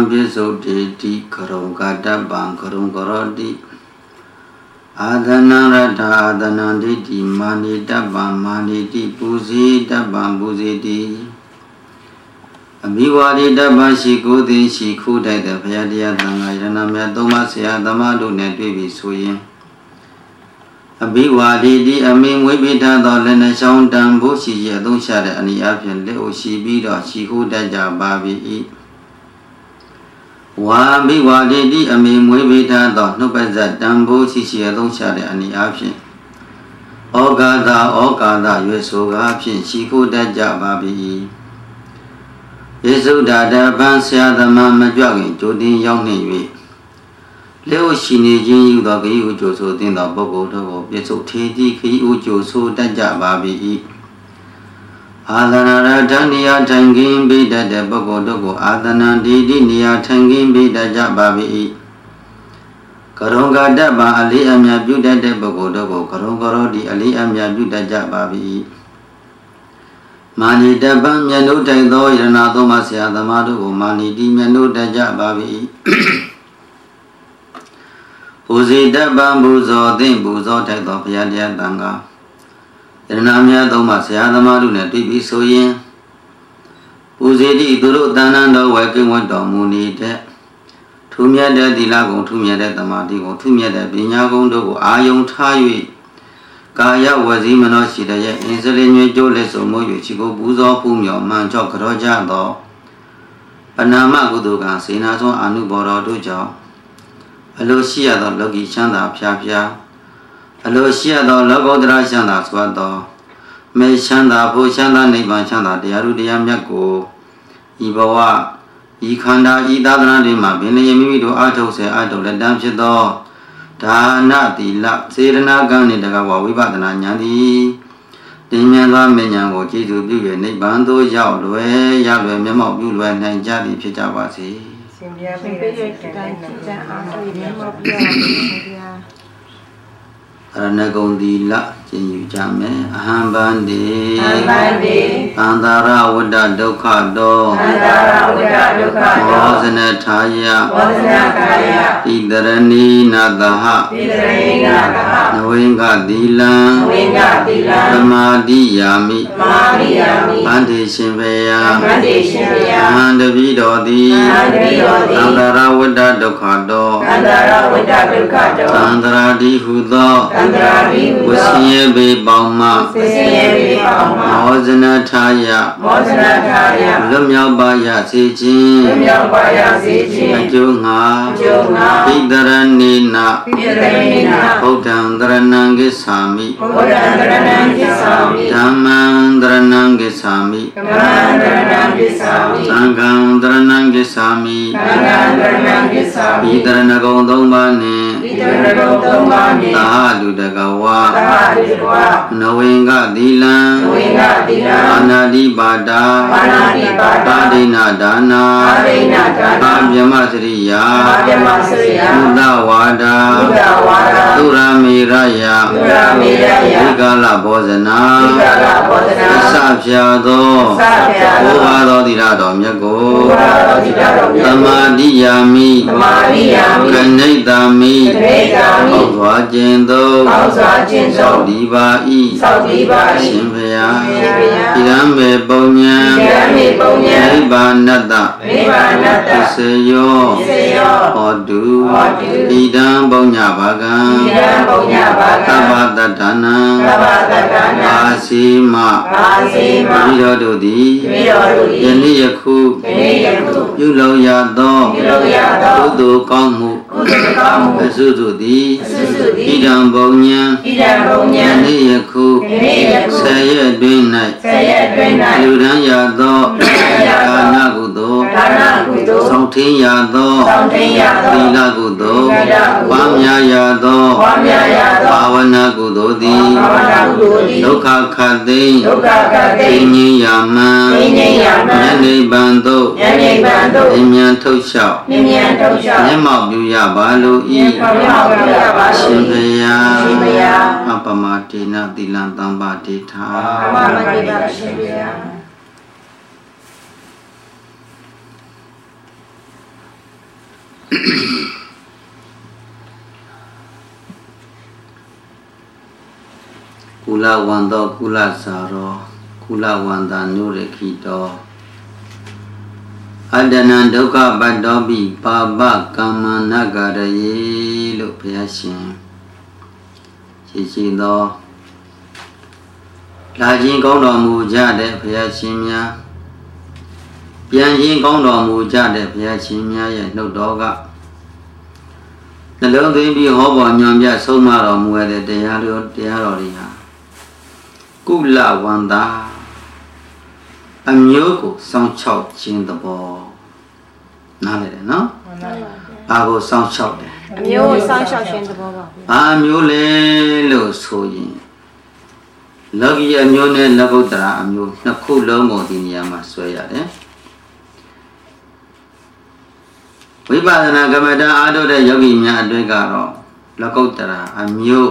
Piso Dedi Karongada Bang Karongorodi Adana Rada Adana Dedi Mani Dabang Mani Di Puzi Dabang Puzi Di Abiwadi Dabang Shiku Di Shiku Dada Payadiya Tangayana Myatoma Siya Damadu Netwi Suyin Abiwadi Di Amin Wibita Dolena Shaun Dambu Shiya Dungshada Ani Apian Leo Shibido Shiku Daja Babi Wabi Wadi Di Amin Wibita Dolnubaza Dambu Shiya Dungshada Ani Apian Ogada Yusuga Apian Shiku Daja Babi Yesu Dada Ban Siya Dama Majwagin Jodin Yongni Leo Shini Jin Yuda Ki Ujoso Dinda Bogo Togo Yesu Tedi Ki Ujoso Daja Babi Adana Tania Tangin Bida de Bogo Togo Adana Didi Nia Tangin Bida Jababi Karonga Daba Ali Amya Buda de Bogo Togo Karongoro di Ali Amya Buda Jababi Mani Daba Myano Taido Iranato Masya Damadu Mani Di Myano Daja Babi Uzi Daba Buzo Din Buzo Taido Pyadia Danga Iranamya Doma Masya Damadu Netibi Soyin Uzi Di Duru Danando Waking Wado Muni De Tumia De Dilago Tumia De Damadigo Tumia De Binyagon Dogo Ayong Tayi Kaya Wazimano Shidaya Insulin Jole Somo Yuchigo Buzo Pumio Mancho Kroja Do Panama Gudugan Sinaso Anuboro Dujo Alosia the Logi Chanda Pia Alosia the Logodra Chanda Swado May Chanda Po Chanda Niban Chanda Diarudiam Yako Ibawa Ikanda Idadana Lima Bini do Ato Se Ato Le Damchido Dana Dila Serena Gani Dagawa Vibadana Nyadi Dimyanga Menyango Jitu Buye Nibando Yawe Yawe Memo Bulwe Nanjadi Pijawasi Aranagondi Jin Jame Ahambandi Andara Wada Dokado Mozana Taya Idarani Nadaha Nawenga Dila Ramadi Yami Bandi Shimbeya Mandavi Dodi Andara Wada Dokado Andara Di Hudo Wasiye Be Bauma Mozana Taya Lumya Baya Sijin Ajunga Idarani Na Odam Dranangi Sami Dhaman Dranangi Sami Sangam Dranangi Sami Idaranagondongmane Tahadu Dagawa Nawenga Dila Anadi Bada Padina Dana Abhyamasriya Udawada Turamiraya Vigala Bozana Sapsyado Ovado Dirado Myago Tamadiyami Kanaidami Auzwajendo Saudibai Shimbaya Irambe Bonya Nibanada Iseyo Odu Idam Bonya Bagan Tabadadana Asima Virododi Yani Yaku Yulo Yado Udu Kamu Sududi Idam Bonya Yani Yaku Saya Dwinai Yudan Yado Kana Gudo Sautin Yado Dila Gudo Pamya Yado Pavana Gudodi Lokha Khade Tinyi Yama Yani Bando Nimyan Thoushao Nima Byuya Balu I Shimbaya Apamatina Dilantamba Tita Kula wanda kula saro kula wanda nurekito Adana dukkha badobi baba kama nagaraye lo phayashin Chi do La jin kaungတော်မူကြတဲ့ဘုရားရှင်များပြန်ရင်ကောင်းတော်မူကြတဲ့ဘုရားရှင်များရဲ့နှုတ်တော်ကနှလုံးသွင်းပြီးဟောပေါ်ညွှန်ပြဆုံးမတော်မူတဲ့တရားတော်တွေဟာကုလဝန္တာအမျိုးကိုစောင့်ချောက်ခြင်းသဘောနားလည်တယ်နော်ဘာကိုစောင့်ချောက်တယ်အမျိုးကိုစောင့်ချောက်ခြင်းသဘောပါဘာမျိုးလဲလို့ဆိုရင်လောကီအမျိုးနဲ့လောကုတ္တရာအမျိုးနှစ်ခုလုံးကိုဒီနေရာမှာဆွဲရတယ်ဝိပဿနာကမ္မဋ္ဌာန်းအားထုတ်တဲ့ယောဂီများအတွက်ကတော့လောကုတ္တရာအမျိုး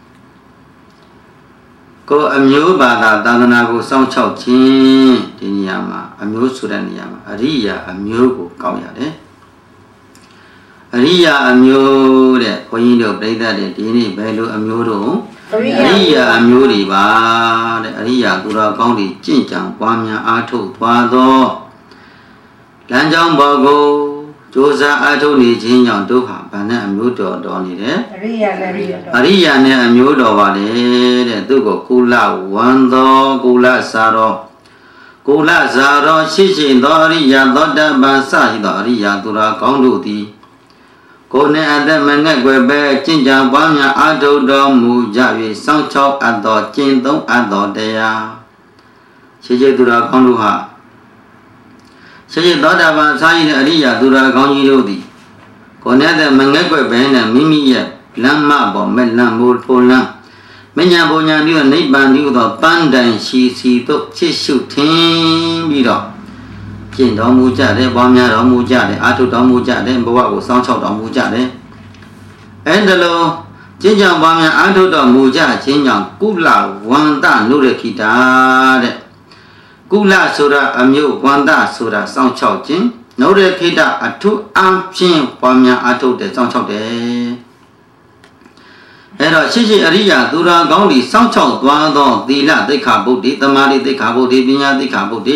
ကိုအမျိုးဘာသာသာသနာကိုစောင့်ချောက်ခြင်းဒီနေရာမှာအမျိုးဆိုတဲ့နေရာမှာအရိယာအမျိုးကိုကောက်ရတယ်အရိယာအမျိုးတဲ့ဘုန်းကြီးတို့ပြိဿတွေဒီနေ့ဘယ်လိုအမျိုးတို့အရိယာအမျိုးတွေပါတဲ့အရိယာသူတော်ကောင်းတွေကြင့်ကြံပွားများအားထုတ်သွားသောလမ်းကြောင်းပေါ်ကိုကြိုးစားအားထုတ်နေခြင်းကြောင့်ဒုက္ခဗန္နဲ့အမျိုးတော်နေတယ်အရိယာနဲ့အမျိုးတော်ပါလေတဲ့သူကိုကုလဝန္တောကုလစာရောကုလစာရောရှိသောအရိယာသောတပန်စရှိသောအရိယာသူတော်ကောင်းတို့သည်ကိုယ်နဲ့အသက်မနဲ့ွယ်ပဲကျင့်ကြံပွားများအားထုတ်တော်မူကြ၍စောင့်ချောက်အပ်သောကျင့်သုံးအပ်သောတရားရှိသူတော်ကောင်းတို့ဟာရှိသောတာပန်စာရည်တဲ့အရိယာသူတော်ကောင်းကြီးတို့သည်ကိုယ်နဲ့အသက်မနဲ့ွယ်ပဲနဲ့မိမိရဲ့လမ်းမပေါ်မဲ့လမ်းမိုးထိုးလမ်းမညာဘုံညာပြီးတော့နိဗ္ဗာန်ပြီးတော့ပန်းတိုင်ရှိစီတို့ချစ်ရှုထင်းပြီးတော့ကျင့်တော်မူကြတယ်ပွားများတော်မူကြတယ်အာထုတော်မူကြတယ်ဘဝကိုစောင့်ရှောက်တော်မူကြတယ်အဲဒါလို့ကျင့်ကြံပွားများအာထုတော်မူကြခြင်းကြောင့်ကုလဝန္တနုရခိတာတဲ့ကုလဆိုတာအမျိုးဝန္တဆိုတာစောင့်ရှောက်ခြင်းနုရခိတာအထုအဖြစ်ပွားများအာထုတဲ့စောင့်ရှောက်တယ်အဲ့တော့ရှိအရိယာသူတော်ကောင်းတွေစောင့်ရှောက်သွားသောသီလသိက္ခာပုဒ်တွေသမာဓိသိက္ခာပုဒ်တွေပညာသိက္ခာပုဒ်တွေ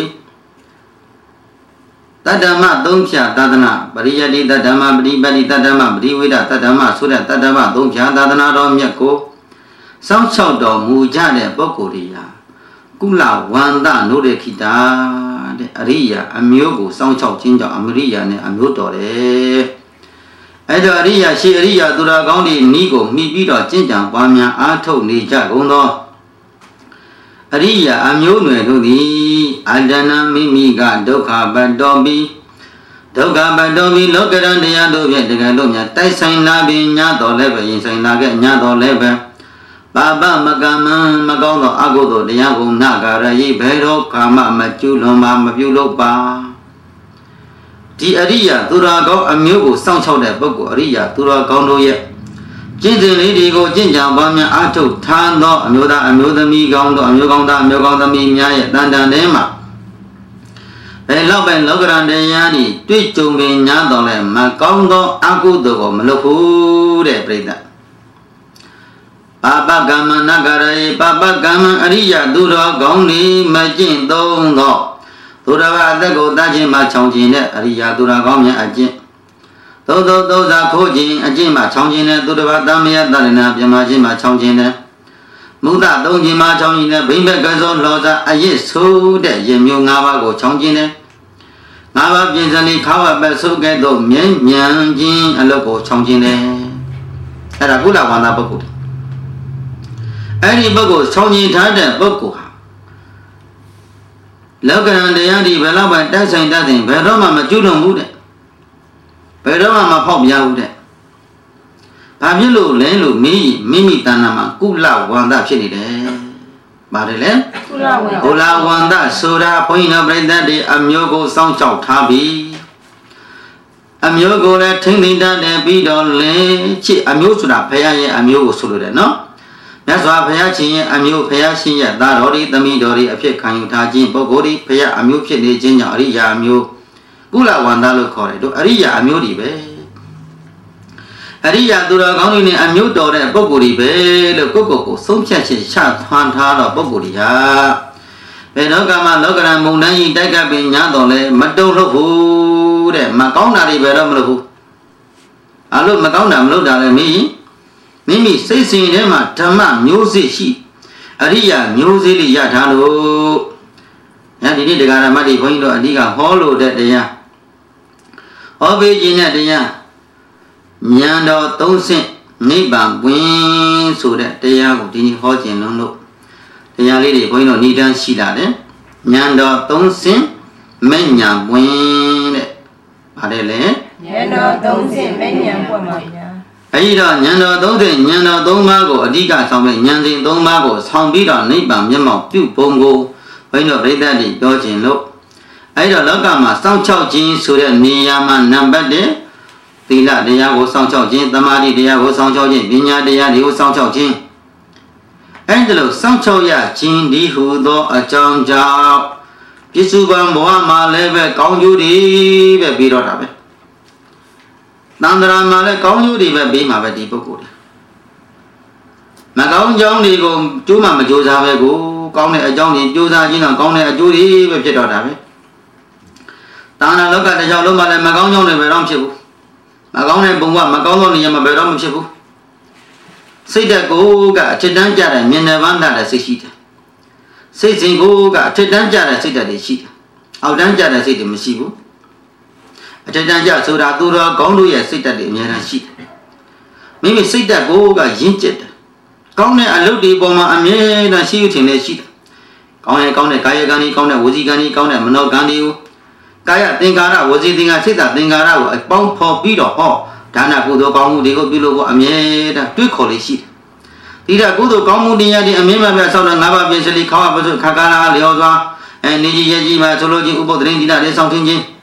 တတ္တမသုံးဖြာသာသနာပရိယတိတတ္တမပရိပတိတတ္တမပရိဝေဒတတ္တမဆိုတဲ့တတ္တမသုံးဖြာသာသနာတော်မြတ်ကိုစောင့်ရှောက်တော်မူကြတဲ့ပုဂ္ဂိုလ်တွေဟာကုလဝန္တနုရခိတာတဲ့အရိယာအမျိုးကိုစောင့်ရှောက်ခြင်းကြောင့်အမရိယာနဲ့အမျိုးတော်တယ်အဲ့တော့အရိယာရှိအရိယာသူတော်ကောင်းတွေဤကိုမှီပြီးတော့ကျင့်ကြံပွားများအားထုတ်နေကြကုန်သောအရိယာအမျိုးနွယ်တို့သည်အတ္တနာမိမိကဒုက္ခပတ္တောပိလောကရန်တရားတို့ဖြင့်တကယ်လို့များတိုက်ဆိုင်လာပြီးညတော်လည်းပဲရင်ဆိုင်လာခဲ့ညတော်လည်းပဲပါပမကမ္မမကောင်းသောအကုသိုလ်တရားကိုနာဂရယိဘယ်တော့ကာမမကျူးလွန်ပါမပြုလုပ်ပါဒီအရိယာသူတော်ကောင်းအမျိုးကိုစောင့်ရှောက်တဲ့ပုဂ္ဂိုလ်အရိယာသူတော်ကောင်းတို့ရဲ့ကျင့်စဉ်လေးတွေကိုကျင့်ကြံပွားများအားထုတ်ထားသောအမျိုးသားအမျိုးသမီးကောင်းတို့အမျိုးကောင်းသားအမျိုးကောင်းသမီးများရဲ့တန်တန်ထဲမှာဘယ်လောက်ပဲလောကရန်တရားတွေတွေ့ကြုံပင်ညာတော်လဲမကောင်းသောအကုသိုလ်ကိုမလုပ်ဘူးတဲ့ပြိဿပါပကမ္မနဂရယေပါပကမ္မအရိယသူတော်ကောင်းတွေမကျင့်သုံးသောသူတော်ဘာအသက်ကိုတတ်ခြင်းမှချောင်ခြင်းတဲ့အရိယသူတော်ကောင်းများအကျင့်သောစာခိုးခြင်းအကျင့်မှချောင်ခြင်းနဲ့သူတော်ဘာတမယတရဏပြမခြင်းမှချောင်ခြင်းနဲ့မုဒ္ဒသုံးခြင်းမှချောင်ခြင်းနဲ့ဘိမ့်ဘက်ကစောလောစာအရစ်ဆိုးတဲ့ရင်မျိုး၅ပါးကိုချောင်ခြင်းနဲ့၅ပါးပြင်စလိခါဝပတ်ဆုပ်ကဲ့သို့မြဲမြံခြင်းအလုပ်ကိုချောင်ခြင်းနဲ့အဲ့ဒါကုလဝန္တပုဂ္ဂိုလ်အဲ့ဒီပုဂ္ဂိုလ်ချောင်ခြင်းထားတဲ့ပုဂ္ဂိုလ်ဟာလောကရန်တရားဒီဘယ်တော့မှတိုက်ဆိုင်တတ်တယ်ဘယ်တော့မှမကျွလွန်ဘူးတဲ့ဘယ်တော့မှမဖောက်ပြဘူးတဲ့ဘာဖြစ်လို့လဲလို့မိမိတဏ္ဍာမှာကုလဝန္တဖြစ်နေတယ်ပါတယ်လေကုလဝန္တဆိုတာဘုန်းကြီးတော်ပြိဿတွေအမျိုးကိုစောင့်ကြောက်ထားပြီးအမျိုးကိုလည်းထိမ့်သိမ့်တတ်တယ်ပြီးတော့လေချစ်အမျိုးဆိုတာဘုရားရဲ့အမျိုးကိုဆိုလိုတယ်နော်မြတ်စွာဘုရားရှင်ရဲ့အမျိုးဘုရားရှင်ရဲ့သားတော်တွေသမီးတော်တွေအဖြစ်ခံယူထားခြင်းပုဂ္ဂိုလ်တွေဘုရားအမျိုးဖြစ်နေခြင်းကြောင့်အရိယာအမျိုးကုလဝန္တလို့ခေါ်တယ်တို့အရိယာအမျိုးတွေပဲ Ariya Dura Goni and Muto and Boguri Bell, Coco, some churches shut Hantara Boguria. Benogama, Logan, Munai, Daga Binyadole, Madolo, Macona Riberamlu. Alo Macona, Loda, me. Mimi says in them at Tama, music she. Ariya, music Yatano. And he did the Garamadi point to Adiga hollow that they are. Obey the ya. Nyando don't say, Niba, win so that they are Dini Hodgin no. They are lady point on Nidan Shida. Nyando don't say, Menya win. Adele. Nyando don't say, Menya woman. Aida Nyando don't say, Nyando don't mago, Adiga, some Nyanzi don't mago, some bida, Niba, Yama, two bongo. When you read that, Dodging look. I don't look at my sound charging so that Niyama number there. The la de ya was sound charging, the Madi de ya was sound charging, Vinya de ya, was sound charging. Angelo sound choya, Chin di Hudo, a John Jow. Pisuba Moama level, Kong Yudi, the Biro Rabbit. Nandra Male, Kong Yudi, the Bima, the Deepo. Macon John, they go to Mamma Josa, go, Kong a John, Josa, Kong a Judy, the Pito Rabbit. Tana look at the Jaloma and Macon, the Veramchibu. Macon and Bumba, Macon, the Yamaberamchibu. Say that go got Chedanja and Minavanda as a sheet. Say go got Chedanja as a sheet. Our Danja as a Messibu. A Chedanja so that Dura Gondu as sit at the Miana sheet. Maybe say that go got Jinjet. Kone a Ludi Boma and a sheet in a sheet. Kone Kayagani, Kone Wuzigani, Kone Monogani. Kaya Tingara was eating a sit at Tingara, a bomb for beat or haw. Tana Gudo Kamu, they go below a mere 2 college sheet. Tida Gudo Kamu, the Amima Sona Nava, basically Kawa, Kakana, Leoza, and Niji Masology, Ubo Drindina, there's something.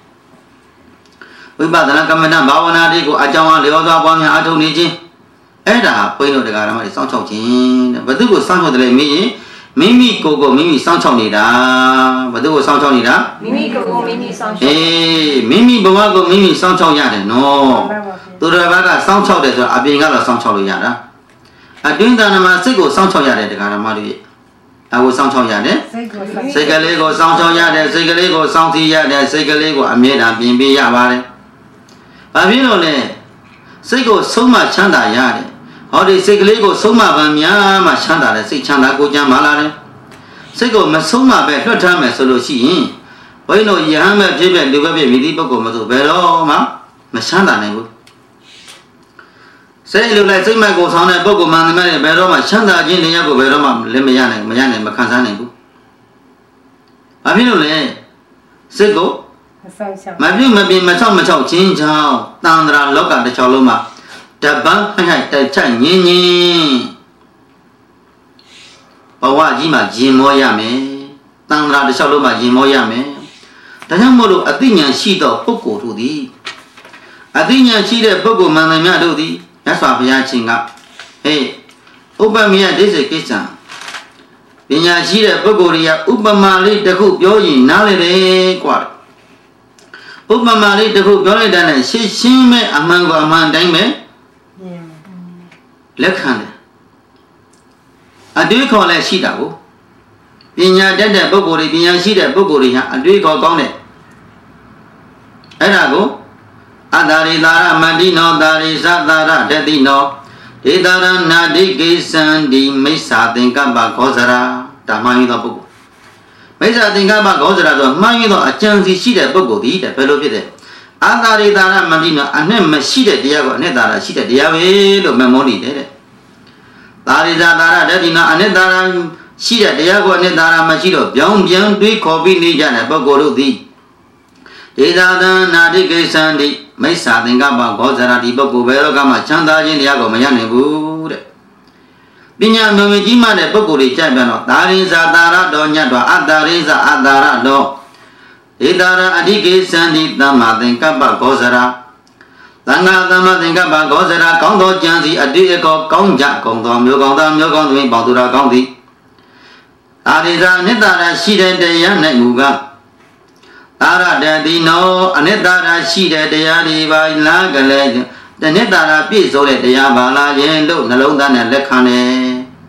We bought the Nakamana, Bawana, they go Ajawa, Leoza, one Ato Niji. Eda, Pueno de Garama, sound talking, but there was some of the me. Mimi Coco, Mimi Sanchonida, but there was Sanchonida. Mimi Coco, Mimi Sanchon. Eh, Mimi Bawago, Mimi Sanchon Yada, no. To the Raga Sancho, I being out of Sancho Yada. I doing the Namasego Sancho Yada, the Garamari. I was Sancho Yada. Segalego, Sancho Yada, Segalego, Santi Yada, Segalego, I made a Bimbi Yabare. Pavilone, Sego so much Chanda Yada. How they say Lego Soma Bamia, Machanda, say Chanda go Jamalare. Sego Masoma, better time as solo she. Why no Yama Jibber, the Webby, Midibo, Mato Bello, Machanda Nebo. Say you like say my goes on a Bogo Man, Bello, Machanda, Jin, Yago, Bello, Lemian, Mayan, Macanzanego. I mean, Sego. My view may be Macho, change how, down the look at the Chaloma. The bank had the Chan Yin. Bawajima Jimoyame, Tangra the Shaloma Jimoyame. The Yamodo Athenian sheet of Poco to thee. Athenian sheet of Poco Manamia do thee. That's why we are ching up. Hey, Obamia this a kitchen. Pinya sheet of Pogoria, Ubamali the hoop, Yoyin, Nale, quad. Ubamali the hoop, Yoyin, and she me among a man dame. Look, honey. I do call a sheet out. Pinya dead a bogori, Pinya sheet a bogori, I do call on it. Erago Adari Lara Madino, Darisa Dara, Dedino, Idara Nadi Sandi, Mesa, think about Gozara, Tamai the Bogo. Mesa think about Gozara, Mamino, a chance sheet a bogori, the fellow with it. Adari Dara Madino, and then Machida Diago, Nedara, Shida Diago, memory did it. Darisa Dara, Dedina, and Nedara, Shida Diago, Nedara Machido, young, do copy Nijana, Bogoro D. Idara Nadi Sandi, Mesa think about Gozara, the Bogo, Verogama, Chanda, Diago, Mayane Wood. Pinya Nomijima, the Bogori Champion, Darisa Dara, Donya, Adarisa Adara, Do. Idara Adiki Sandi Dama think about Gozara. Langa Dama think about Gozara, Kondo Jansi, Adico, Konja, Kondom, Yogondam, Yogondam, Badura County. Adisa Nidara Shida de Yanemuga. Tara Dadino, Anedara Shida de Yadi by Lagale, နှစ်သာရပြည့်စုံတဲ့တရားပါလာခြင်းလို့နှလုံးသားနဲ့လက်ခံတယ်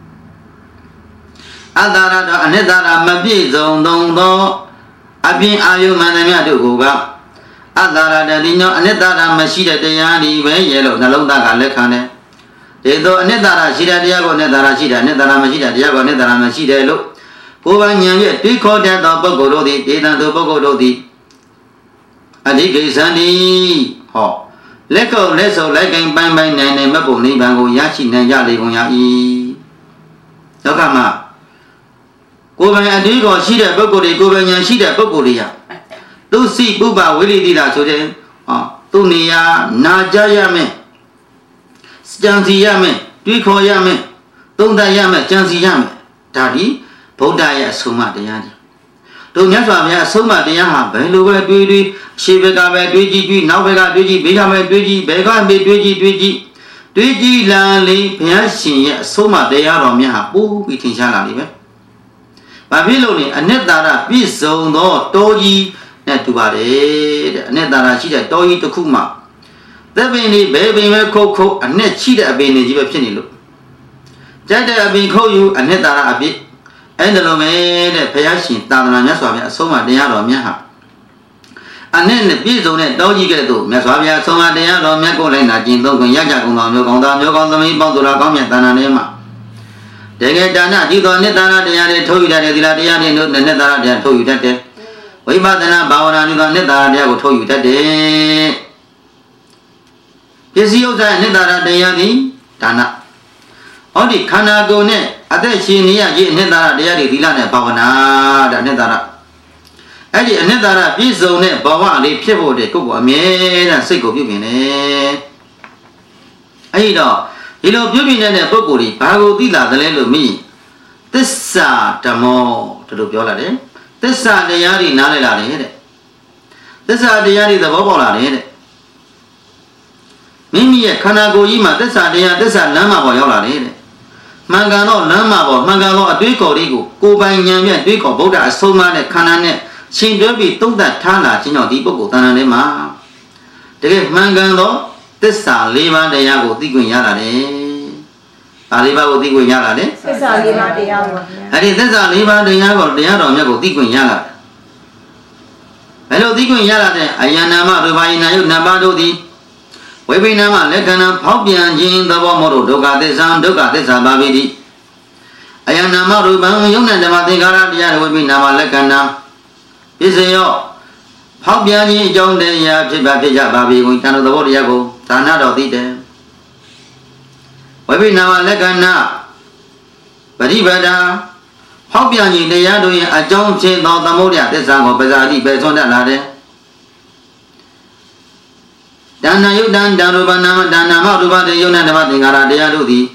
အတ္တရတော့အနှစ်သာရမပြည့်စုံသောအပြင်အာယုမှန်သမျှတို့ကအတ္တရတတိညောအနှစ်သာရမရှိတဲ့တရားဒီပဲရဲ့လို့နှလုံးသားကလက်ခံတယ်ဒီတော့အနှစ်သာရရှိတဲ့တရားကိုအနှစ်သာရရှိတယ်အနှစ်သာရမရှိတဲ့တရားကိုအနှစ်သာရမရှိတယ်လို့ကိုယ်ပိုင်ဉာဏ်ဖြင့်တွေးခေါ်တတ်သောပုဂ္ဂိုလ်တို့သည်ဒေသံသူပုဂ္ဂိုလ်တို့သည်အဓိကိစ္စံဒီဟောလက်ကုပ်လက်စုပ်လိုက်ကင်ပိုင်းပိုင်းနိုင်နိုင်မပုံနိဗ္ဗာန်ကိုရရှိနိုင်ကြလေကုန်ရ၏ဒုက္ခမှာကိုယ်ပိုင်အဓိကောရှိတဲ့ပုဂ္ဂိုလ်တွေကိုယ်ပိုင်ဉာဏ်ရှိတဲ့ပုဂ္ဂိုလ်တွေကသူစိပုပ္ပဝိရိတိတာဆိုတဲ့သူနေရာနာကြရမယ်ကြံစီရမယ်တွေးခေါ်ရမယ်သုံးသပ်ရမယ်ကြံစီရမယ်ဒါဒီဗုဒ္ဓရဲ့အဆုံးအမတရားတွေတို့မြတ်စွာဘုရားအဆုံးအမတရားဟာဘယ်လိုပဲတွေးတွေးရှေ့ဘက်ကပဲတွေးကြည့်ကြည့်နောက်ဘက်ကတွေးကြည့်ဘေးကပဲတွေးကြည့်ဘယ်ကပဲတွေးကြည့်တွေးကြည့်လာလေဘုရားရှင်ရဲ့အဆုံးအမတရားတော်မြတ်ဟာပို့ပြီးထင်ရှားလာလိမ့်မယ်ဘာဖြစ်လို့လဲအနှစ်သာရပြည့်စုံသောတောကြီးနဲ့တူပါတယ်တဲ့အနှစ်သာရရှိတဲ့တောကြီးတစ်ခုမှာသက်ပင်လေးဘယ်ပင်ပဲခုတ်အနှစ်ရှိတဲ့အပင်တွေကြီးပဲဖြစ်နေလို့ကြိုက်တဲ့အပင်ခုတ်ယူအနှစ်သာရအပြည့်အဲ့ဒါလိုပဲတဲ့ဘုရားရှင်သာသနာမြတ်စွာဘုရားအဆုံးအမတရားတော်မြတ်ဟာအနှစ်နဲ့ပြည့်စုံတဲ့တောကြီးကဲ့သို့မြတ်စွာဘုရားအဆုံးအမတရားတော်မြတ်ကိုလည်းနာကျင်သုံးခွင့်ရကြကုန်သောမျိုးကောင်းသားမျိုးကောင်းသမီးပေါင်းသူတော်ကောင်းမြတ်တဏ္ဍာထဲမှာတကယ်ဒါနဒီတော်နှစ်သာရတရားတွေထုတ်ယူတတ်တယ်သီလတရားတွေတို့နှစ်သာရတရားထုတ်ယူတတ်တယ်ဝိပဿနာဘာဝနာဒီတော်နှစ်သာရတရားကိုထုတ်ယူတတ်တယ်ပစ္စည်းဥစ္စာနှစ်သာရတရားသည်ဒါနဟောဒီခန္ဓာကိုယ်နဲ့အသက်ရှင်နေရခြင်းနှစ်သာရတရားတွေသီလနဲ့ဘာဝနာဒါနှစ်သာရအဲ့ဒီအနှစ်သာရပြည့်စုံတဲ့ဘဝလေးဖြစ်ဖို့တဲ့ကိုယ့်ကိုအမြဲတမ်းစိတ်ကိုပြုပြင်တယ်အဲ့ဒီတော့ဒီလိုပြုပြင်တဲ့ပုဂ္ဂိုလ်ကြီးဘာကိုသိလာတယ်လဲလို့မိသစ္စာဓမ္မောတို့ပြောလာတယ်သစ္စာတရားတွေနားလည်လာတယ်တဲ့သစ္စာတရားတွေသဘောပေါက်လာတယ်တဲ့မိမိရဲ့ခန္ဓာကိုယ်ကြီးမှာသစ္စာတရားသစ္စာလမ်းမှာပေါ်ရောက်လာတယ်တဲ့မှန်ကန်တော့လမ်းမှာပေါ်မှန်ကန်တော့အတွေးခေါ်လေးကိုယ်ပိုင်ဉာဏ်ဖြင့်တွေးခေါ်ဗုဒ္ဓအဆုံးအမနဲ့ခန္ဓာနဲ့ရှင်တွဲပြီးသုံးသပ်ထားလာခြင်းကြောင့်ဒီပုဂ္ဂိုလ်တဏ္ဍာထဲမှာတကယ်မှန်ကန်တော့သစ္စာ၄ပါးတရားကိုသိခွင့်ရလာတယ်။ဒါ၄ပါးကိုသိခွင့်ရလာတယ်။သစ္စာ၄ပါးတရားပါဗျာ။အဲ့ဒီသစ္စာ၄ပါးတရားကိုတရားတော်မြတ်ကိုသိခွင့်ရလာတယ်။ဘယ်လိုသိခွင့်ရလာတဲ့အယံနာမရူပါယနာယုတ်နံပါတ်တို့သည်ဝိပိနာမလက္ခဏာဖောက်ပြန်ခြင်းသဘောမို့ဒုက္ခသစ္စာဒုက္ခသစ္စာပါပေသည်။အယံနာမရူပံယုတ်နံဓမ္မသင်္ခါရတရားဝိပိနာမလက္ခဏာပစ္စယောဖောက်ပြန်ခြင်းအကြောင်းတရားဖြစ်ပါဖြစ်ကြပါပြီကိုတန်တော်သဘောတရားကိုဒါနတော်သိတယ်ဝိပိနာမလက္ခဏာပရိပဒာဖောက်ပြန်ခြင်းတရားတို့ရဲ့အကြောင်းဖြစ်သောသမုဒယသစ္စာကိုပဇာတိပဲဆွမ်းတတ်လာတယ်ဒါနယုတ်တံဒါရူပနာမဒါနမရူပတေယုတ်နဓမ္မသင်္ကာရတရားတို့သည်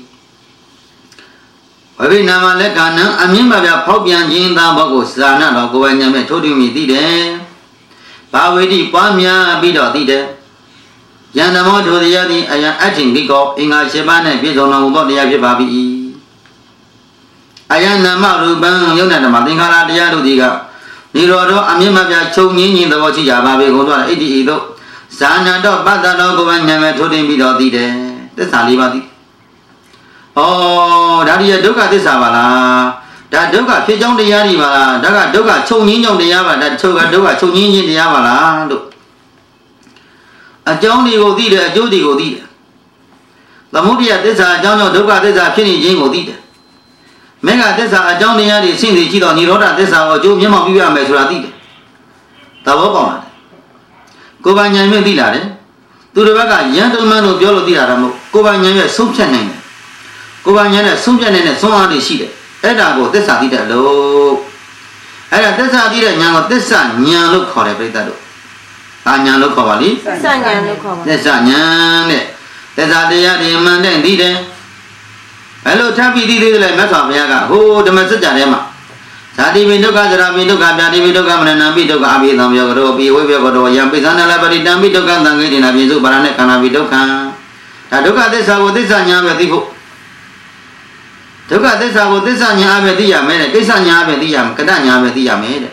ဝိပိနာမလက္ခဏာအမြင့်ပါပြဖောက်ပြန်ခြင်းသာဘောကိုစာနာတော်ကိုယ်ဝဉာဏ်နဲ့ထိုးထွင်းမိသိတယ်ဘာဝေတိပွားများပြီးတော့သိတယ်ယန္တမောထိုတရားသည်အယံအထင်ကိကောအင်္ဂါ၈ပါးနဲ့ပြည့်စုံတော်မူသောတရားဖြစ်ပါ၏အယံနာမရူပံယုတ်နဓမ္မသင်္ခါရတရားတို့သည်ကနိရောဓအမြင့်ပါပြချုပ်ငင်းခြင်းသဘောရှိကြပါပေကုန်သောဣတိဤသို့ဇာနာတော့ပတ္တတော်ကိုယ်ဝဉာဏ်နဲ့ထိုးထွင်းပြီးတော့သိတယ်သစ္စာ၄ပါးသိဩဒါဒီဒုက္ခသစ္စာပါလားဒါဒုက္ခဖြစ်ကြောင်းတရားတွေပါလားဒါကဒုက္ခချုပ်ငင်းကြောင်းတရားပါဒါချုပ်ကဒုက္ခချုပ်ငင်းခြင်းတရားပါလားလို့အကြောင်းတွေကိုသိတယ်အကျိုးတွေကိုသိတယ်သမုဒိယသစ္စာအကြောင်းကြောင့်ဒုက္ခသစ္စာဖြစ်နေခြင်းကိုသိတယ်မေဃသစ္စာအကြောင်းတရားတွေဆင့်စီကြည့်တော့និရောဓသစ္စာကိုအကျိုးမျက်မှောက်ပြုရမယ်ဆိုတာသိတယ်သဘောပေါက်လားကိုယ်ပိုင်ဉာဏ်နဲ့သိလာတယ်သူတစ်ဘက်ကယန္တမန်လို့ပြောလို့သိလာတာမဟုတ်ကိုယ်ပိုင်ဉာဏ်ရဲ့ဆုံးဖြတ်နိုင်တယ်ကိုယ်ပိုင်ဉာဏ်နဲ့ဆုံးဖြတ်နိုင်တဲ့ဆုံးအားတွေရှိတယ်အဲ့ဒါကိုသစ္စာသိတယ်လို့အဲ့ဒါသစ္စာသိတဲ့ဉာဏ်ကိုသစ္စာဉာဏ်လို့ခေါ်တယ်ပြိတ္တတို့အာဉာဏ်လို့ခေါ်ပါလိသစ္စာဉာဏ်လို့ခေါ်ပါသစ္စာဉာဏ်တဲ့သစ္စာတရားတွေမှန်တဲ့သိတယ်ဘယ်လိုထပ်ပြီးသိသေးလဲမြတ်စွာဘုရားကဟိုဓမ္မစကြာထဲမှာဇာတိပိဒုက္ခဇရာပိဒုက္ခဗျာတိပိဒုက္ခမရဏပိဒုက္ခအဘိဓမ္မယောကရောပိဝိဘေကရောယံပိသနာလပရိတံပိဒုက္ခသံဃိတိနာပိစုပါရဏေခန္ဓာပိဒုက္ခဒါဒုက္ခသစ္စာကိုသစ္စာဉာဏ်ပဲသိဖို့ဒုက္ခသစ္စာကိုသစ္စာဉာဏ်ပဲသိရမယ်တဲ့ကိစ္စဉာဏ်ပဲသိရမယ်ကတ္တဉာဏ်ပဲသိရမယ်တဲ့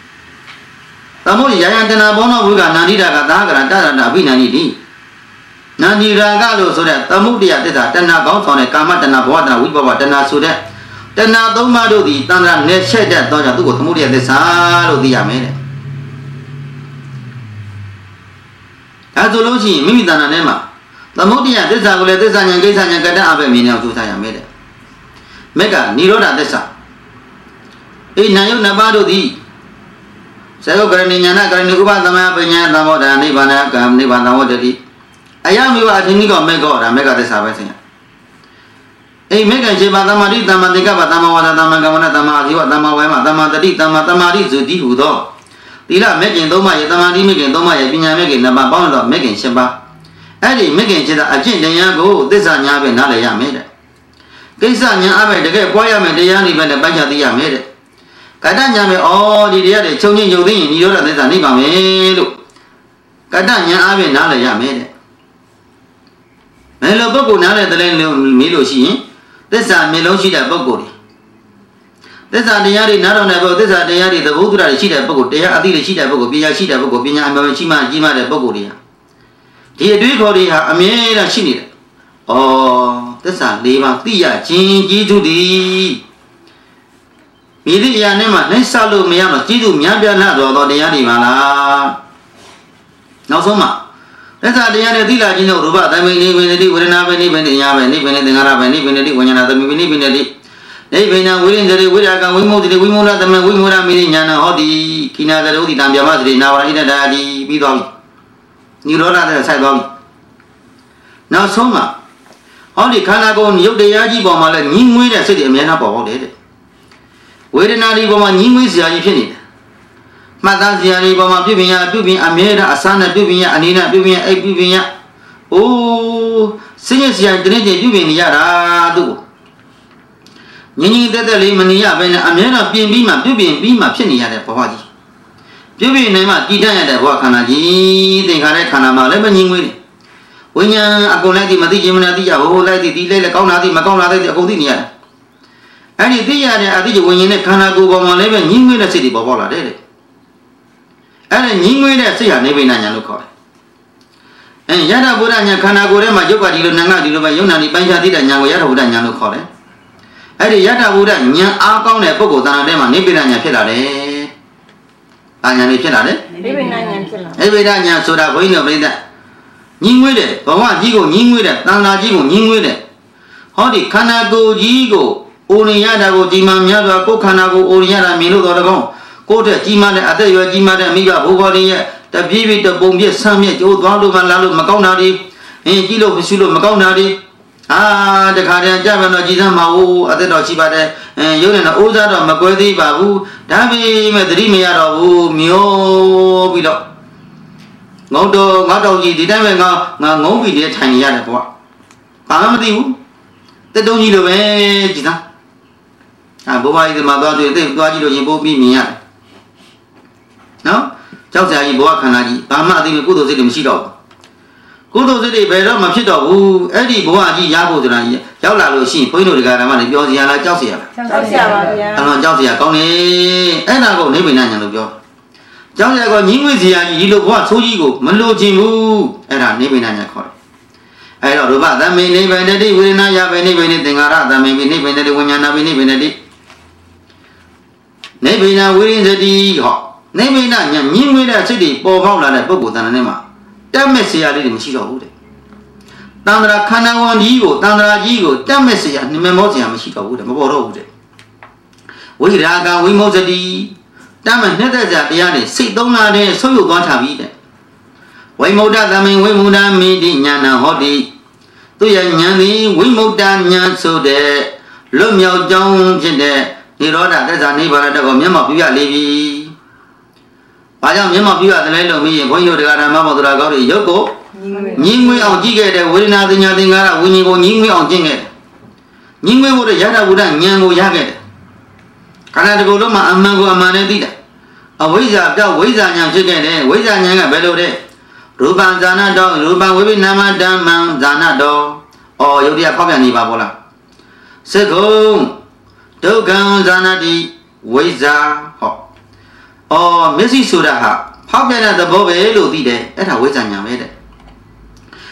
သမုဒိယယံတဏဘောနောဝိကနာဏိတာကသာကရတရတအဘိနန္တိတိနာနီရာဂလို့ဆိုတဲ့သမုဒိယသစ္စာတဏှာကောင်းဆောင်တဲ့ကာမတဏှာဘဝတဏှာဝိဘဝတဏှာဆိုတဲ့တဏှာသုံးပါးတို့သည်တဏှာနဲ့ချက်တဲ့တော့ကြောင့်သူ့ကိုသမုဒိယသစ္စာလို့သိရမယ်တဲ့ဒါဆိုလို့ရှိရင်မိမိတဏှာထဲမှာသမုဒိယသစ္စာကိုလည်းသစ္စာဉာဏ်ကိစ္စဉာဏ်ကတ္တအပဲမြင်အောင်ကြိုးစားရမယ်တဲ့မက်ကនិရောဓသစ္စာနာယုနှစ်ပါးတို့သည်ဇေယကရဏိညာဏကရဏိဥပသမယပညာသမောဒာနိဗ္ဗာန်ကံနိဗ္ဗာန်သဝတ္တိအယမိဝအထင်ကြီးကမေကောဒါမေကသစ္စာပဲဆင်ရမေကခြေပါသမာဓိသမ္မာသင်္ကပ္ပသမ္မာဝါဒသမ္မာကမ္မနာသမ္မာအာဇီဝသမ္မာဝေမသမ္မာတတိသမ္မာသမာဓိဇုတိဟူသောသီလမေခင်သုံးပါးရဲ့သမာဓိမေခင်သုံးပါးရဲ့ပညာမေခင်နှစ်ပါးပေါင်းသောမေခင်၈ပါးအဲ့ဒီမေခင်ခြေသာအကျင့်တရားကိုသစ္စာညာပဲနားလည်ရမယ်တဲ့ကိစ္စညာအပဲတကယ်ပွားရမယ်တရားနိဗ္ဗာန်နဲ့ပိုင်းခြားသိရမယ်တဲ့ကတ္တညာပဲဒီတရားတွေချုပ်ချင်းယုံသိရင်និရောဓသစ္စာနိဗ္ဗာန်ပဲလို့ကတ္တညာအပဲနားလည်ရမယ်တဲ့ဘယ်လိုပုဂ္ဂိုလ်နားလည်တဲ့လဲမေးလို့ရှိရင်သစ္စာမျက်လုံးရှိတဲ့ပုဂ္ဂိုလ်တွေသစ္စာတရားတွေနားတော်တဲ့ပုဂ္ဂိုလ်သစ္စာတရားတွေသဘောတူတာရှိတဲ့ပုဂ္ဂိုလ်တရားအသိတွေရှိတဲ့ပုဂ္ဂိုလ်ပညာရှိတဲ့ပုဂ္ဂိုလ်ပညာအမှန်ရှိမှကြီးမှတဲ့ပုဂ္ဂိုလ်တွေဟာဒီအတွေးခေါ်တွေဟာအမြဲတမ်းရှိနေတယ်သစ္စာ၄ပါးသိရခြင်းကျေးဇူးသည်မိသည့်အရာနဲ့မှနှိမ့်ဆက်လို့မရတော့ကျေးဇူးများပြားလာတော်တရားတွေပါလားနောက်ဆုံးမှာသစ္စာတရားနဲ့သိလာခြင်းတို့ရူပသမိနိဗ္ဗာန်တိဝေဒနာပဲနိဗ္ဗာန်တရားပဲနိဗ္ဗာန်သင်္ခါရပဲနိဗ္ဗာန်တိဝိညာဏသမိနိဗ္ဗာန်တိနိဗ္ဗာန်ဝိရိယတိဝိရာကဝိမု ക്തി ဝိမု ല သမဝိမု ല မိရိညာဏဟောတိခိနာကရုတိတံဗျမစရိနာဝရိတတာတိပြီးသွားပြီនិရောဓတဲ့ဆိုင်သွားပြီနောက်ဆုံးမှာဟောဒီခန္ဓာကိုယ်ရုပ်တရားကြီးပေါ်မှာလဲညှင်းငွေးတဲ့စိတ်တွေအများကြီးပေါ်တယ်တဲ့ဝေဒနာဒီပေါ်မှာညှင်းငွေးစရာကြီးဖြစ်နေတယ်မှတ်သားစရာဒီပေါ်မှာပြုပြင်ရပြုပြင်အမြဲတမ်းအစမ်းနဲ့ပြုပြင်ရအနေနဲ့ပြုပြင်ရအိပ်ပြုပြင်ရစိတ်ရစရာတနေ့တည်းပြုပြင်နေရတာသူ့ငင်းငင်းတက်တက်လေးမနေရဘဲနဲ့အမြဲတမ်းပြင်ပြီးမှပြုပြင်ပြီးမှဖြစ်နေရတဲ့ဘဝကြီးပြုပြင်နိုင်မှတည်တတ်ရတဲ့ဘဝခန္ဓာကြီးသင်္ခါရခန္ဓာမှာလည်းပဲညှင်းငွေးတယ်ဝိညာဉ်အကုန်လိုက်ဒီမသိခြင်းမနာသိရဘိုးလိုက်ဒီလိုက်ကောင်းတာသိမကောင်းတာသိအကုန်သိနေရတယ်အဲ့ဒီသိရတဲ့အသိဝိညာဉ်နဲ့ခန္ဓာကိုယ်ပေါ်မှာလည်းပဲညှင်းငွေးတဲ့စိတ်တွေပေါ်လာတယ်တဲ့အဲ့ဒါညှင်းငွေးတဲ့စိတ်ဟာနိဗ္ဗာန်ညာလို့ခေါ်တယ်ယထာဘုရားညာခန္ဓာကိုယ်ထဲမှာရုပ်ကဒီလိုနာငါဒီလိုပဲယုံနာဒီပိုင်းခြားသိတဲ့ညာကိုယထာဘုရားညာလို့ခေါ်တယ်အဲ့ဒီယထာဘုရားညာအားကောင်းတဲ့ပုဂ္ဂိုလ်တဏ္ဍာထဲမှာနိဗ္ဗာန်ညာဖြစ်လာတယ်။အာညာလေးဖြစ်လာတယ်။နိဗ္ဗာန်ညာဖြစ်လာ။နိဗ္ဗာန်ညာဆိုတာဘုန်းကြီးတို့ပြိဿညှင်းငွေးတဲ့ဘဝကြီးကိုညှင်းငွေးတဲ့တဏ္ဍာကြီးကိုညှင်းငွေးတဲ့ဟောဒီခန္ဓာကိုယ်ကြီးကိုအိုနေရတာကိုဒီမှာများစွာကိုယ်ခန္ဓာကိုယ်အိုနေရတာမြင်လို့တော့တကောင်းကိုယ်တဲ့ကြီးမားတဲ့အသက်ရွယ်ကြီးမားတဲ့မိဘဘိုးဘွားတွေရဲ့တပြေးပြေးတပုံပြည့်ဆမ်းမြဲကျိုးသွားလို့မှလာလို့မကောင်းတာတွေကြည့်လို့မရှိလို့မကောင်းတာတွေတခါတည်းကြပြန်တော့ကြည်စမ်းမှာအသက်တော်ရှိပါတယ်ရုပ်နဲ့တော့အိုးစားတော့မကွဲသေးပါဘူးဒါပေမဲ့သတိမရတော့ဘူးမျိုးပြီးတော့ငုံတော်ကြီးဒီတိုင်းပဲငါငုံပြီးတည်းထိုင်နေရတယ်ကွာဘာမှမသိဘူးတက်တုံးကြီးလိုပဲကြည်စမ်းဘိုးဘွားကြီးဒီမှာသွားတွေ့သွားကြည့်လို့ရင်ပိုးပြီးမြင်ရတယ်နော်ကြောက်စရာကြီးဘဝခန္ဓာကြီးဘာမှအသိမကုသိုလ်စိတ်တွေမရှိတော့ဘူးကုသိုလ်စိတ်တွေဘယ်တော့မှဖြစ်တော့ဘူးအဲ့ဒီဘဝကြီးရဖို့ဆိုတာကြီးရောက်လာလို့ရှိရင်ဘုန်းကြီးတို့ဒီကဓမ္မတွေပြောစရာလားကြောက်စရာလားကြောက်စရာပါဗျာအဲ့တော့ကြောက်စရာကောင်းတယ်အဲ့ဒါကိုနိဗ္ဗာန်ညာလို့ပြောကြောက်စရာကညှင်းငွေ့စရာကြီးဒီလိုဘဝဆိုးကြီးကိုမလိုချင်ဘူးအဲ့ဒါနိဗ္ဗာန်ညာခေါ်တယ်အဲ့တော့ရူပသမေနိဗ္ဗာန်တိဝေဒနာယဘေနိဗ္ဗာန်သင်္ခါရသမေနိဗ္ဗာန်တိဝိညာဏဘေနိဗ္ဗာန်တိနိဗ္ဗာန်ဝိရိယတိဟောနိဗ္ဗာန်ညာညင်းငွေတဲ့စိတ်တွေပေါ်ပေါက်လာတဲ့ပုဂ္ဂိုလ်တဏ္ဍာနဲ့မှာတက်မဲ့ဆရာလေးတွေမရှိတော့ဘူးတဲ့တန္တရာခန္ဓာဝန်ကြီးကိုတန္တရာကြီးကိုတက်မဲ့ဆရာနိမောဆရာမရှိတော့ဘူးတဲ့မပေါ်တော့ဘူးတဲ့ဝိရာဂဝိမု ക്തി တက်မဲ့နှစ်သက်ဆရာတရားတွေစိတ်သုံးလာတဲ့ဆုပ်ယုပ်သွားချပြီးတဲ့ဝိမု ക്ത သမိန်ဝိမု ക്ത မိတိညာဏဟောတိသူရဲ့ဉာဏ်သည်ဝိမု ക്ത ဉာဏ်ဆိုတဲ့လွတ်မြောက်ကြောင်းဖြစ်တဲ့နိရောဓသစ္စာနိဗ္ဗာန်တက်ကိုမျက်မှောက်ပြုရလေပြီ။ဘာကြောင့်မျက်မှောက်ပြုရတယ်လဲလို့မေးရင်ဘုန်းကြီးတို့တရားဓမ္မဘောဓရာကောင်းတွေရုပ်ကိုညှင်းငွေအောင်ကြည့်ခဲ့တဲ့ဝေဒနာသင်ညာသင်္ကာရဝိညာဉ်ကိုညှင်းငွေအောင်ကျင့်ခဲ့တယ်။ညှင်းငွေဖို့တဲ့ယထာဘုဒ္ဓဉာဏ်ကိုရခဲ့တယ်။ခန္ဓာတစ်ခုလုံးမှာအမှန်ကိုအမှန်နဲ့သိတာ။အဝိဇ္ဇာပြောက်ဝိဇ္ဇာဉာဏ်ဖြစ်ခဲ့တယ်။ဝိဇ္ဇာဉာဏ်ကဘယ်လိုလဲ။ရူပံဇာနာတောရူပံဝိပိနာမဓမ္မံဇာနာတောယုတ်တရားဖောက်ပြန်နေပါဘောလား။စက္ကုံဒုက္ခံဇာနာတိဝိဇ္ဇာဟောမျက်စိဆိုတာဟာဖောက်ပြန်တဲ့သဘောပဲလို့သိတယ်အဲ့ဒါဝိဇ္ဇာညာပဲတဲ့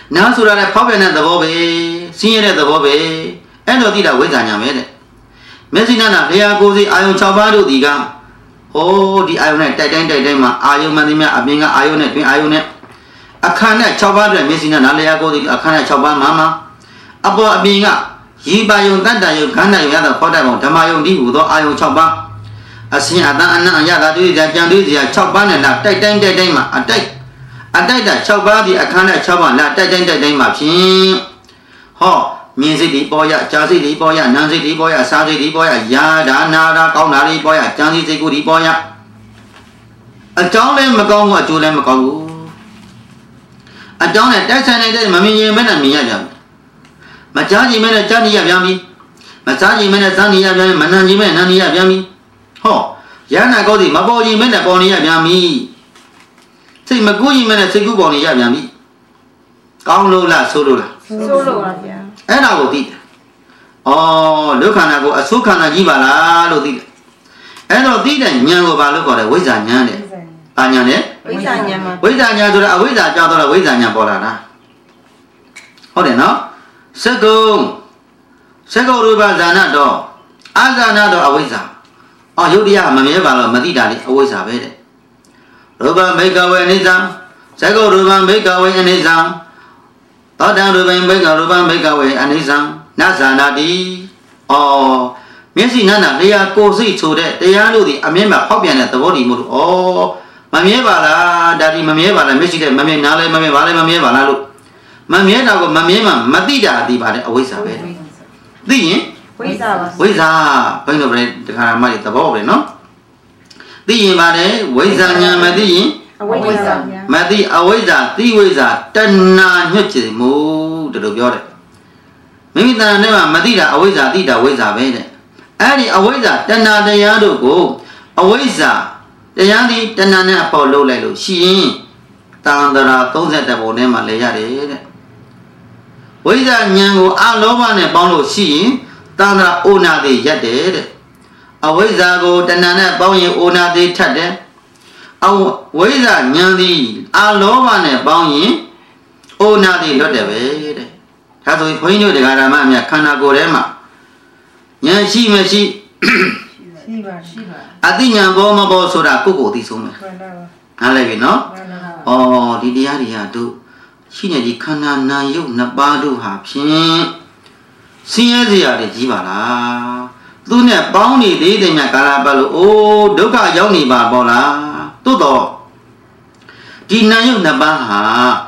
နာဆိုတာလည်းဖောက်ပြန်တဲ့သဘောပဲဆင်းရဲတဲ့သဘောပဲအဲ့လိုသိတာဝိဇ္ဇာညာပဲတဲ့မျက်စိနဲ့လျှာကိုယ်စီအာယုံ6ပါးတို့ဒီကဟိုဒီအာယုံနဲ့တိုက်တိုင်းမှာအာယုံမှန်သမျှအပြင်ကအာယုံနဲ့တွင်အာယုံနဲ့အခါနဲ့6ပါးအတွက်မျက်စိနဲ့လျှာကိုယ်စီအခါနဲ့6ပါးမှာအပေါ်အပြင်ကရီပါယုံတတ္တယုံခန္ဓာယုံရသောဖောက်တတ်ပုံဓမ္မယုံဒီဟူသောအာယုံ6ပါးအစဉ်အတန်အနံ့အရသာတွေ့ကြကြံတွေ့ကြ6ပါးနဲ့လာတိုက်တိုင်းမှာအတိုက်တာ6ပါးဒီအခါနဲ့6ပါးလာတိုက်တိုင်းမှာဖြင့်ဟောမြင်စိတ်ဒီပေါ်ရကြားစိတ်ဒီပေါ်ရနားစိတ်ဒီပေါ်ရစားစိတ်ဒီပေါ်ရယာဒါနာဒါကောင်းတာဒီပေါ်ရကြံစိတ်ကိုဒီပေါ်ရအကြောင်းလည်းမကောင်းဘူးအကျိုးလည်းမကောင်းဘူးအကြောင်းနဲ့တိုက်ဆိုင်နေတဲ့မမြင်ရင်မနဲ့မြင်ရကြဘူးမကြားကြည့်မဲနဲ့ကြားနေရပြန်ပြီမစားကြည့်မဲနဲ့စားနေရပြန်ပြီမနှံကြည့်မဲနှံနေရပြန်ပြီဟောရဟနာကောသည်မပေါ်ကြည့်မဲနဲ့ပေါ်နေရပြန်ပြီစိတ်မကူးကြည့်မဲနဲ့စိတ်ကူးပေါ်နေရပြန်ပြီကောင်းလို့လားဆိုးလို့လားဆိုးလို့ပါဗျာအဲ့ဒါကိုသိတယ်ဩဒုက္ခနာကိုအဆိုးခန္ဓာကြီးပါလားလို့သိတယ်အဲ့တော့သိတဲ့ဉာဏ်ကိုဘာလို့ခေါ်လဲဝိဇ္ဇာဉာဏ်တဲ့ဘာဉာဏ်လဲဝိဇ္ဇာဉာဏ်ပါဝိဇ္ဇာဉာဏ်ဆိုတာအဝိဇ္ဇာကြောင့်တော့ဝိဇ္ဇာဉာဏ်ပေါ်လာတာဟုတ်တယ်နော်စကုရူပဇာနာတော့အာဇာနာတော့အဝိဇ္ဇာယုတ်တရားမမြဲပါလို့မသိတာလေအဝိဇ္ဇာပဲတဲ့ရူပဘိကဝေအနိစ္စစကုရူပဘိကဝေအနိစ္စသောတံရူပဘိကရူပဘိကဝေအနိစ္စနဇာနာတိမျက်စိနာနာလျှာကိုယ်စိတ်ဆိုတဲ့တရားလို့ဒီအမြဲမှာဖောက်ပြန်တဲ့သဘောတည်မို့လို့မမြဲပါလားဒါဒီမမြဲပါလားမျက်စိတဲ့မမြဲနားလဲမမြဲပါလဲမမြဲပါလားလို့မမြဲတာကိုမမြဲမှမသိတာဒီပါတယ်အဝိဇ္ဇာပဲသိရင်ဝိဇ္ဇာပါဝိဇ္ဇာဘယ်လိုပဲတခါမှသဘောပဲနော်သိရင်ပါတယ်ဝိဇ္ဇာညာမသိရင်အဝိဇ္ဇာမသိအဝိဇ္ဇာသိဝိဇ္ဇာတဏှာညွတ်ချင်မှုတို့လိုပြောတယ်မိမိတဏှာနဲ့မှမသိတာအဝိဇ္ဇာသိတာဝိဇ္ဇာပဲတဲ့အဲ့ဒီအဝိဇ္ဇာတဏှာတရားတို့ကိုအဝိဇ္ဇာတရားဒီတဏှာနဲ့အပေါ်လုပ်လိုက်လို့ရှိရင်တန်တရာ30ပုံထဲမှာလဲရတယ်တဲ့ဝိဇ္ဇာဉာဏ်ကိုအလောဘနဲ့ပေါင်းလို့ရှိရင်တန်တရာအိုနာတိရက်တယ်တဲ့အဝိဇ္ဇာကိုတဏှာနဲ့ပေါင်းရင်အိုနာတိထတ်တယ်ဝိဇ္ဇာဉာဏ်ဒီအလောဘနဲ့ပေါင်းရင်အိုနာတိလွတ်တယ်ပဲတဲ့ဒါဆိုရင်ဘုန်းကြီးတို့တရားဓမ္မအများခန္ဓာကိုယ်ထဲမှာဉာဏ်ရှိမရှိရှိပါအသိဉာဏ်ပေါ်မပေါ်ဆိုတာကိုယ့်ကိုယ်သိဆုံးမယ်နားလည်ပြီနော်ဒီတရားတွေဟာတို့ရှိနေဒီခန္ဓာနာယုတ်နှစ်ပါးတို့ဟာဖြင့်ဆင်းရဲစရာတွေကြီးပါလားသူနဲ့ပေါင်းနေသေးတယ်မြတ်ကာလပတ်လို့ဒုက္ခရောက်နေပါပေါ့လားသို့တော့ဒီနာယုတ်နှစ်ပါးဟာ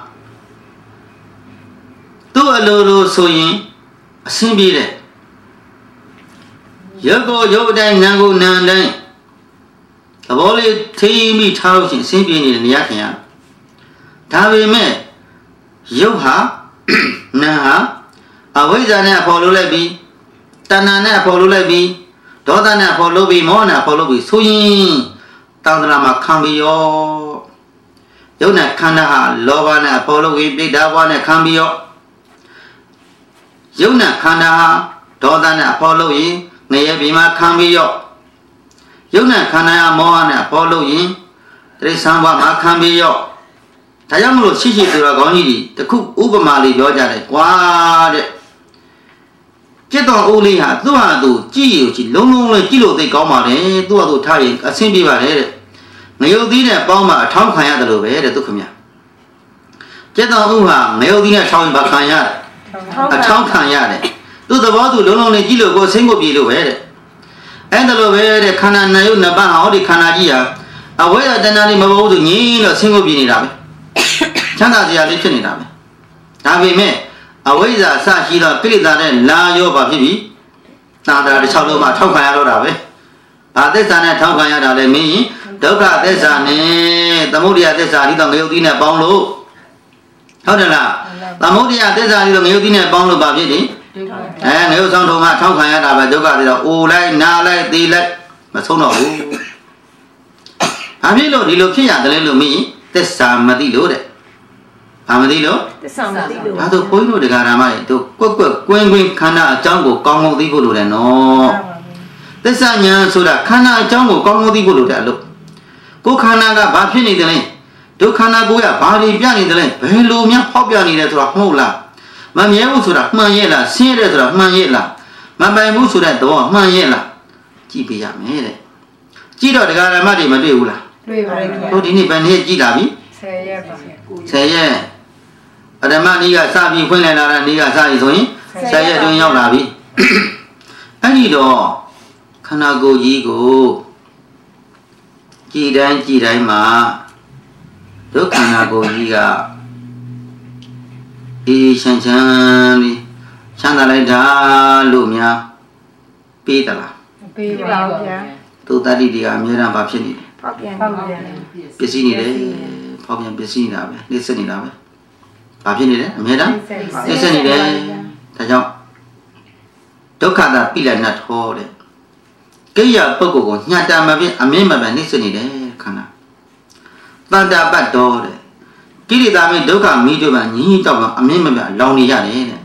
သူ့အလိုလိုဆိုရင်အဆင်းပြေတဲ့ရုပ်ကိုရုပ်တိုင်းနာမ်ကိုနာမ်တိုင်းသဘောလေးထိမိထားလို့ရှိရင်အဆင်းပြေနေတဲ့နေရာခင်ရဒါပေမဲ့ရုပ်ဟာနာမ်ဟာအဝိဇ္ဇာနဲ့အဖော်လို့လိုက်ပြီးတဏှာနဲ့အဖော်လို့လိုက်ပြီးဒေါသနဲ့အဖော်လို့ပြီးမောဟနဲ့အဖော်လို့ပြီးဆိုရင်တန်ត្រာမှာခံပြီးရောရုပ်နဲ့ခန္ဓာဟာလောဘနဲ့အဖော်လို့ပြီးပိဋကဘဝနဲ့ခံပြီးရောရုပ်နဲ့ခန္ဓာဟာဒေါသနဲ့အဖော်လို့ရင်ငရဲပြီးမှခံပြီးရောရုပ်နဲ့ခန္ဓာဟာမောဟနဲ့အဖော်လို့ရင်တိရစ္ဆာန်ဘဝမှာခံပြီးရောဒါကြောင့်မလို့ရှိရှိသူတော်ကောင်းကြီးတွေတခုဥပမာလေးပြောကြတယ်ကွာတဲ့จิตတော်ဦးလေးဟာသူ့ဟာသူကြည့်ရကြည့်လုံးလုံးလေးကြည့်လို့သိကောင်းပါတယ်သူ့ဟာသူထားရင်အဆင်ပြေပါတယ်တဲ့ငရုတ်သီးနဲ့ပေါင်းမှအထောက်ခံရတယ်လို့ပဲတဲ့သူခင်ဗျจิตတော်ဦးဟာငရုတ်သီးနဲ့ထောက်ရင်ဘာခံရအထောက်ခံရတယ်သူ့သဘောသူလုံးလုံးလေးကြည့်လို့ကိုယ်စိတ်ကိုပြေလို့ပဲတဲ့အဲ့ဒါလိုပဲတဲ့ခန္ဓာနာယုတ်နှစ်ပါးဟာဟောဒီခန္ဓာကြီးဟာအဝိဇ္ဇာတဏှာလေးမပေါ်ဘူးသူငြင်းလို့စိတ်ကိုပြေနေတာပဲချမ်းသာစရာလေးဖြစ်နေတာပဲဒါပေမဲ့အဝိဇ္ဇာအစရှိသောကိလေသာနဲ့လာရောပါဖြစ်ပြီသာတာတစ်ချောင်းလုံးမှာထောက်ခံရတော့တာပဲဘာသစ္စာနဲ့ထောက်ခံရတာလဲမင်းဒုက္ခသစ္စာနဲ့သမုဒယသစ္စာဒီတော့ငရုတ်သီးနဲ့ပေါင်းလို့ဟုတ်တယ်လားသမုဒယသစ္စာဒီတော့ငရုတ်သီးနဲ့ပေါင်းလို့ပါဖြစ်တယ်ငရုတ်ဆောင်ထုံကထောက်ခံရတာပဲဒုက္ခသစ္စာအိုလိုက်နာလိုက်သေလိုက်မဆုံးတော့ဘူးဘာဖြစ်လို့ဒီလိုဖြစ်ရတယ်လဲလို့မင်းသစ္စာမသိလို့တဲ့ဘာမသိလို့သစ္စာမသိလို့ဒါဆိုဘုန်းကြီးတို့တရားဓမ္မတွေတို့ကွက်ကွင်းခန္ဓာအကြောင်းကိုကောင်းကောင်းသိဖို့လိုတယ်နော်သစ္စာဉာဏ်ဆိုတာခန္ဓာအကြောင်းကိုကောင်းကောင်းသိဖို့လိုတယ်လို့ကိုယ်ခန္ဓာကဘာဖြစ်နေတယ်လဲဒုက္ခနာကိုရဘာတွေပြနေတယ်လဲဘယ်လိုများဖောက်ပြနေတယ်ဆိုတာဟုတ်လားမမြဲဘူးဆိုတာမှန်ရဲ့လားဆင်းရဲတယ်ဆိုတာမှန်ရဲ့လားမပိုင်ဘူးဆိုတဲ့တော့မှန်ရဲ့လားကြည့်ပြရမယ်တဲ့ကြည့်တော့ဒကာရမတွေမတွေ့ဘူးလားတွေ့ပါရဲ့တို့ဒီနေ့ဘယ်နေ့ကြည့်လာပြီ 10 ရက်ပါ 10ရက်အဓမ္မနီးကစပြီးဖွင့်လိုက်လာတဲ့နီးကစပြီးဆိုရင်10ရက်တွင်ရောက်လာပြီအဲ့ဒီတော့ခန္ဓာကိုယ်ကြီးကိုကြည်တိုင်းမှာဒုက္ခနာကိုယ်ကြီးကဒီချမ်းလေးချမ်းသာလိုက်တာလို့များပေးသလားပေးပါဗျာသူတတိတွေကအများအားဘာဖြစ်နေလဲဖောက်ပြန်ပစ္စည်းနေတယ်ဖောက်ပြန်ပစ္စည်းနေတာပဲနှိမ့်ဆက်နေတာပဲဘာဖြစ်နေလဲအများအားနှိမ့်ဆက်နေတယ်ဒါကြောင့်ဒုက္ခတာပိလနတ်ဟောတဲ့ကိရိယာပုဂ္ဂိုလ်ကိုညှတာမဖြစ်အမြင့်မပန်နှိမ့်ဆက်နေတယ်ခန္ဓာတန်တာပတ်တော်တဲ့ကိရိတာမိဒုက္ခမိတို့ကညီတောက်အမြင့်မပန်လောင်နေရတယ်တဲ့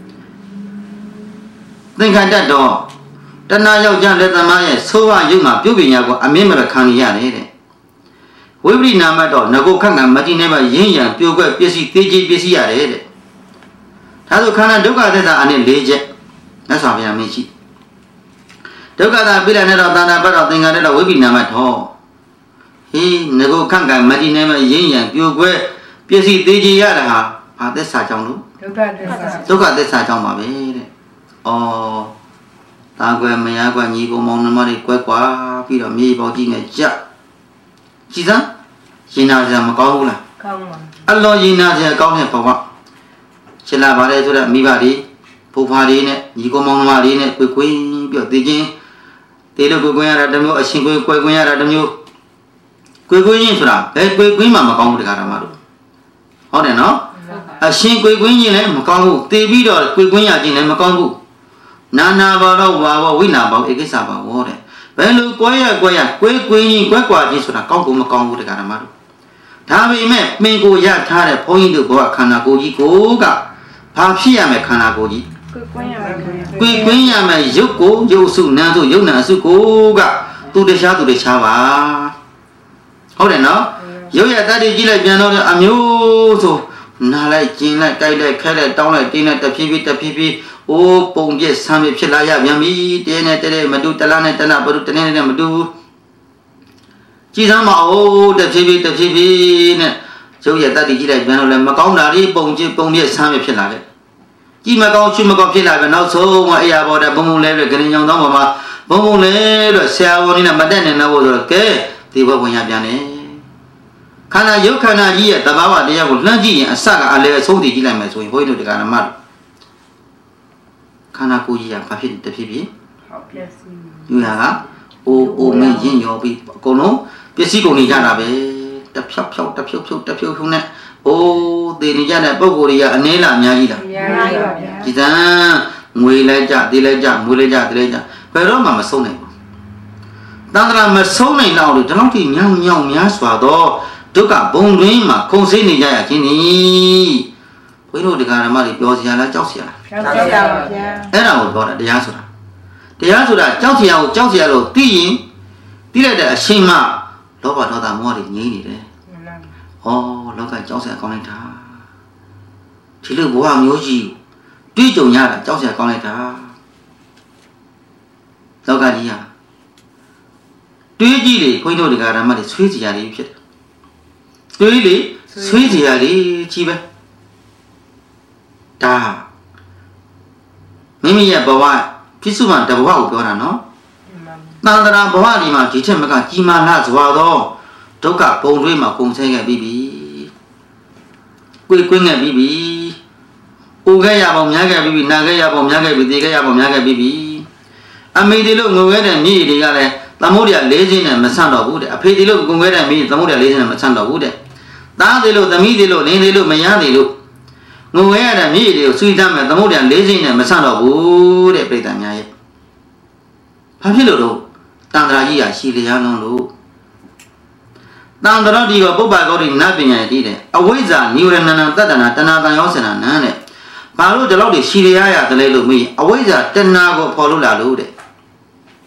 သင်္ခါတတ်တော်တဏှာယောက်ျားလက်သမားရဲ့ဆိုးဝါးရုပ်မှာပြုပညာကိုအမြင့်မပန်ခံရရတယ်တဲ့ဝိပရိနာမတော့ငကိုခန့်ကမတိနေပါရင်းရံပြိုကွက်ပစ္စည်းသေးကြီးပစ္စည်းရတယ်တဲ့ဒါဆိုခန္ဓာဒုက္ခသစ္စာအနေ၄ချက်မြတ်စွာဘုရားမြင်ရှိဒုက္ခတာပိလနဲ့တော့တဏှာပတ်တော့သင်္ခါတတ်တော့ဝိပရိနာမထောဟေးငကိုခန့်ကမတိနေပါရင်းရံပြိုကွက်ပစ္စည်းသေးကြီးရတာဟာဘာသစ္စာကြောင့်လို့ဒုက္ခသစ္စာကြောင့်ပါပဲတဲ့ဩတာကွယ်မယားကွယ်ညီကောင်မောင်နှမတွေကွဲကွာပြီးတော့မြေပေါကြီးနဲ့ကြက်ကြည်စမ်းရင်နာစရာမကောင်းဘူးလားကောင်းပါအလောရင်နာစရာကောင်းတဲ့ဘဝရှင်းလာပါလေဆိုတော့မိဘတွေဖိုးဖားတွေနဲ့ညီကောင်မောင်နှမတွေနဲ့ကွယ်ကွင်းပြီးတော့တည်ချင်းတေလို့ကွယ်ကွင်းရတာတစ်မျိုးအရှင်ကွယ်ကွင်းရတာတစ်မျိုးကွယ်ကွင်းချင်းဆိုတာဘယ်ကွယ်ကွင်းမှမကောင်းဘူးတရားဓမ္မတို့ဟုတ်တယ်နော်အရှင်ကွယ်ကွင်းချင်းလည်းမကောင်းဘူးတည်ပြီးတော့ကွယ်ကွင်းရချင်းလည်းမကောင်းဘူးနာနာဘောတော့ဘာဘောဝိနာဘောဧကိစ္စဘောဟောတယ်ဘယ်လိုကွဲရကွဲချင်းကွဲကွာချင်းဆိုတာကောင်းကိုမကောင်းဘူးတရားဓမ္မတို့ဒါပေမဲ့ပင်ကိုရထားတဲ့ဘုန်းကြီးတို့ဘောခန္ဓာကိုယ်ကြီးကိုကဘာဖြစ်ရမယ်ခန္ဓာကိုယ်ကြီးကွယ်ကွင်းရမယ်ရုပ်ကိုရုပ်စုနာစုရုပ်နာစုကိုကသူတခြားပါဟုတ်တယ်နော်ရုပ်ရတတ်တွေကြည့်လိုက်ပြန်တော့အမျိုးဆိုနားလိုက်ကျင်လိုက်တိုက်လိုက်ခဲလိုက်တောင်းလိုက်တင်းလိုက်တဖြည်းဖြည်းအိုးပုံပြက်ဆမ်းပြဖြစ်လာရပြန်ပြီတင်းနဲ့တဲမတူတလားနဲ့တလားဘဒုတနေ့နဲ့မတူကြည်စမ်းမအိုးတဖြည်းဖြည်းနဲ့ရုပ်ရတတ်တွေကြည့်လိုက်ပြန်တော့လည်းမကောင်းတာတွေပုံပြက်ဆမ်းပြဖြစ်လာတယ်ကြည်မကောင်းချွမကောင်းဖြစ်လာပဲနောက်ဆုံးအရာပေါ်တဲ့ဘုံလဲပဲဂရင်ကြောင်သောမှာဘုံလဲလို့ဆရာဝန်ကြီးနဲ့မတက်နိုင်တော့ဆိုတော့ကဲဒီဘဝဝင်ရပြန်တယ်ခန္ဓာရုပ်ခန္ဓာကြီးရဲ့တဘာဝတရားကိုလှမ်းကြည့်ရင်အစကအလဲအဆုံးတည်ကြည့်လိုက်မယ်ဆိုရင်ဘုန်းကြီးတို့တရားဓမ္မခန္ဓာကိုယ်ကြီးကဘာဖြစ်တဖြည်းဖြည်းဟုတ်ပျက်စီးယူရကအိုမင်းရင်ရောပြီးအကုန်လုံးပစ္စည်းကုန်နေကြတာပဲတဖြောက်နဲ့အိုးတည်နေကြတဲ့ပုံကိုယ်တွေကအနည်းလားအများကြီးလားအများကြီးပါဗျာဒီတန်းငွေလိုက်ကြတည်လိုက်ကြမွေးလိုက်ကြတည်လိုက်ကြဘယ်တော့မှမဆုံးနိုင်ဘူးတန်ត្រာမဆုံးနိုင်တော့လို့ဒီလောက်ထိညောင်များစွာတော့ဒုက္ခဘုံတွင်မှာခုံစိနေကြရခြင်းနီဘုန်းကြီးတို့တရားဓမ္မတွေပြောစရာလားကြောက်စရာလားကြောက်တာပါဗျာအဲ့ဒါကိုပြောတာတရားဆိုတာကြောက်စရာကိုကြောက်စရာလို့သိရင်သိလိုက်တဲ့အရှင်မလောဘဒေါသမောဟတွေငြိမ့်နေတယ်ဩလောကကြောက်စရာကောင်းလိုက်တာဒီလိုဘဝမျိုးကြီးတွေးကြုံရတာကြောက်စရာကောင်းလိုက်တာလောကကြီးဟာတွေးကြည့်လေဘုန်းကြီးတို့တရားဓမ္မတွေဆွေးစရာတွေဖြစ်တယ်တွေးလေဆွေးစရာတွေကြီးပဲဒါမိမိရဲ့ဘဝပြစ္ဆုတ်မှတဘဝကိုပြောတာနော်တန်ត្រာဘဝဒီမှာဒီထက်မကကြီးမားလာစွာသောဒုက္ခဘုံတွေမှာကုန်ဆဲခဲ့ပြီးပြီကွေခဲ့ပြီးပြီအိုခဲ့ရပေါင်းများခဲ့ပြီးပြီနာခဲ့ရပေါင်းများခဲ့ပြီးသေခဲ့ရပေါင်းများခဲ့ပြီးပြီအမေဒီလို့ငုံခဲ့တဲ့မြေတွေကလည်းသမုဒ္ဒရာ၄ခြင်းနဲ့မဆန့်တော့ဘူးတဲ့အဖေဒီလို့ငုံခဲ့တဲ့မြေသမုဒ္ဒရာ၄ခြင်းနဲ့မဆန့်တော့ဘူးတဲ့သားဒီလို့သမီးဒီလို့နင်းဒီလို့မယားဒီလို့ငုံခဲ့ရတဲ့မြေတွေကိုဆွေးတမ်းမဲ့သမုဒ္ဒရာ၄ခြင်းနဲ့မဆန့်တော့ဘူးတဲ့ပြိတ္တများရဲ့ဘာဖြစ်လို့တော့တန်ត្រာကြီးဟာရှည်လျားလုံးလို့တန်ត្រာဒီကပုပ္ပဂေါတိနတ်ပညာရည်တည်တယ်အဝိဇ္ဇာနိဝရဏနံတတ္တနာတဏှာတန်ရောစနာနံတဲ့ဘာလို့ဒီလောက်တွေရှည်လျားရတယ်လဲလို့မေးအဝိဇ္ဇာတဏှာကိုဖော်လို့လာလို့တဲ့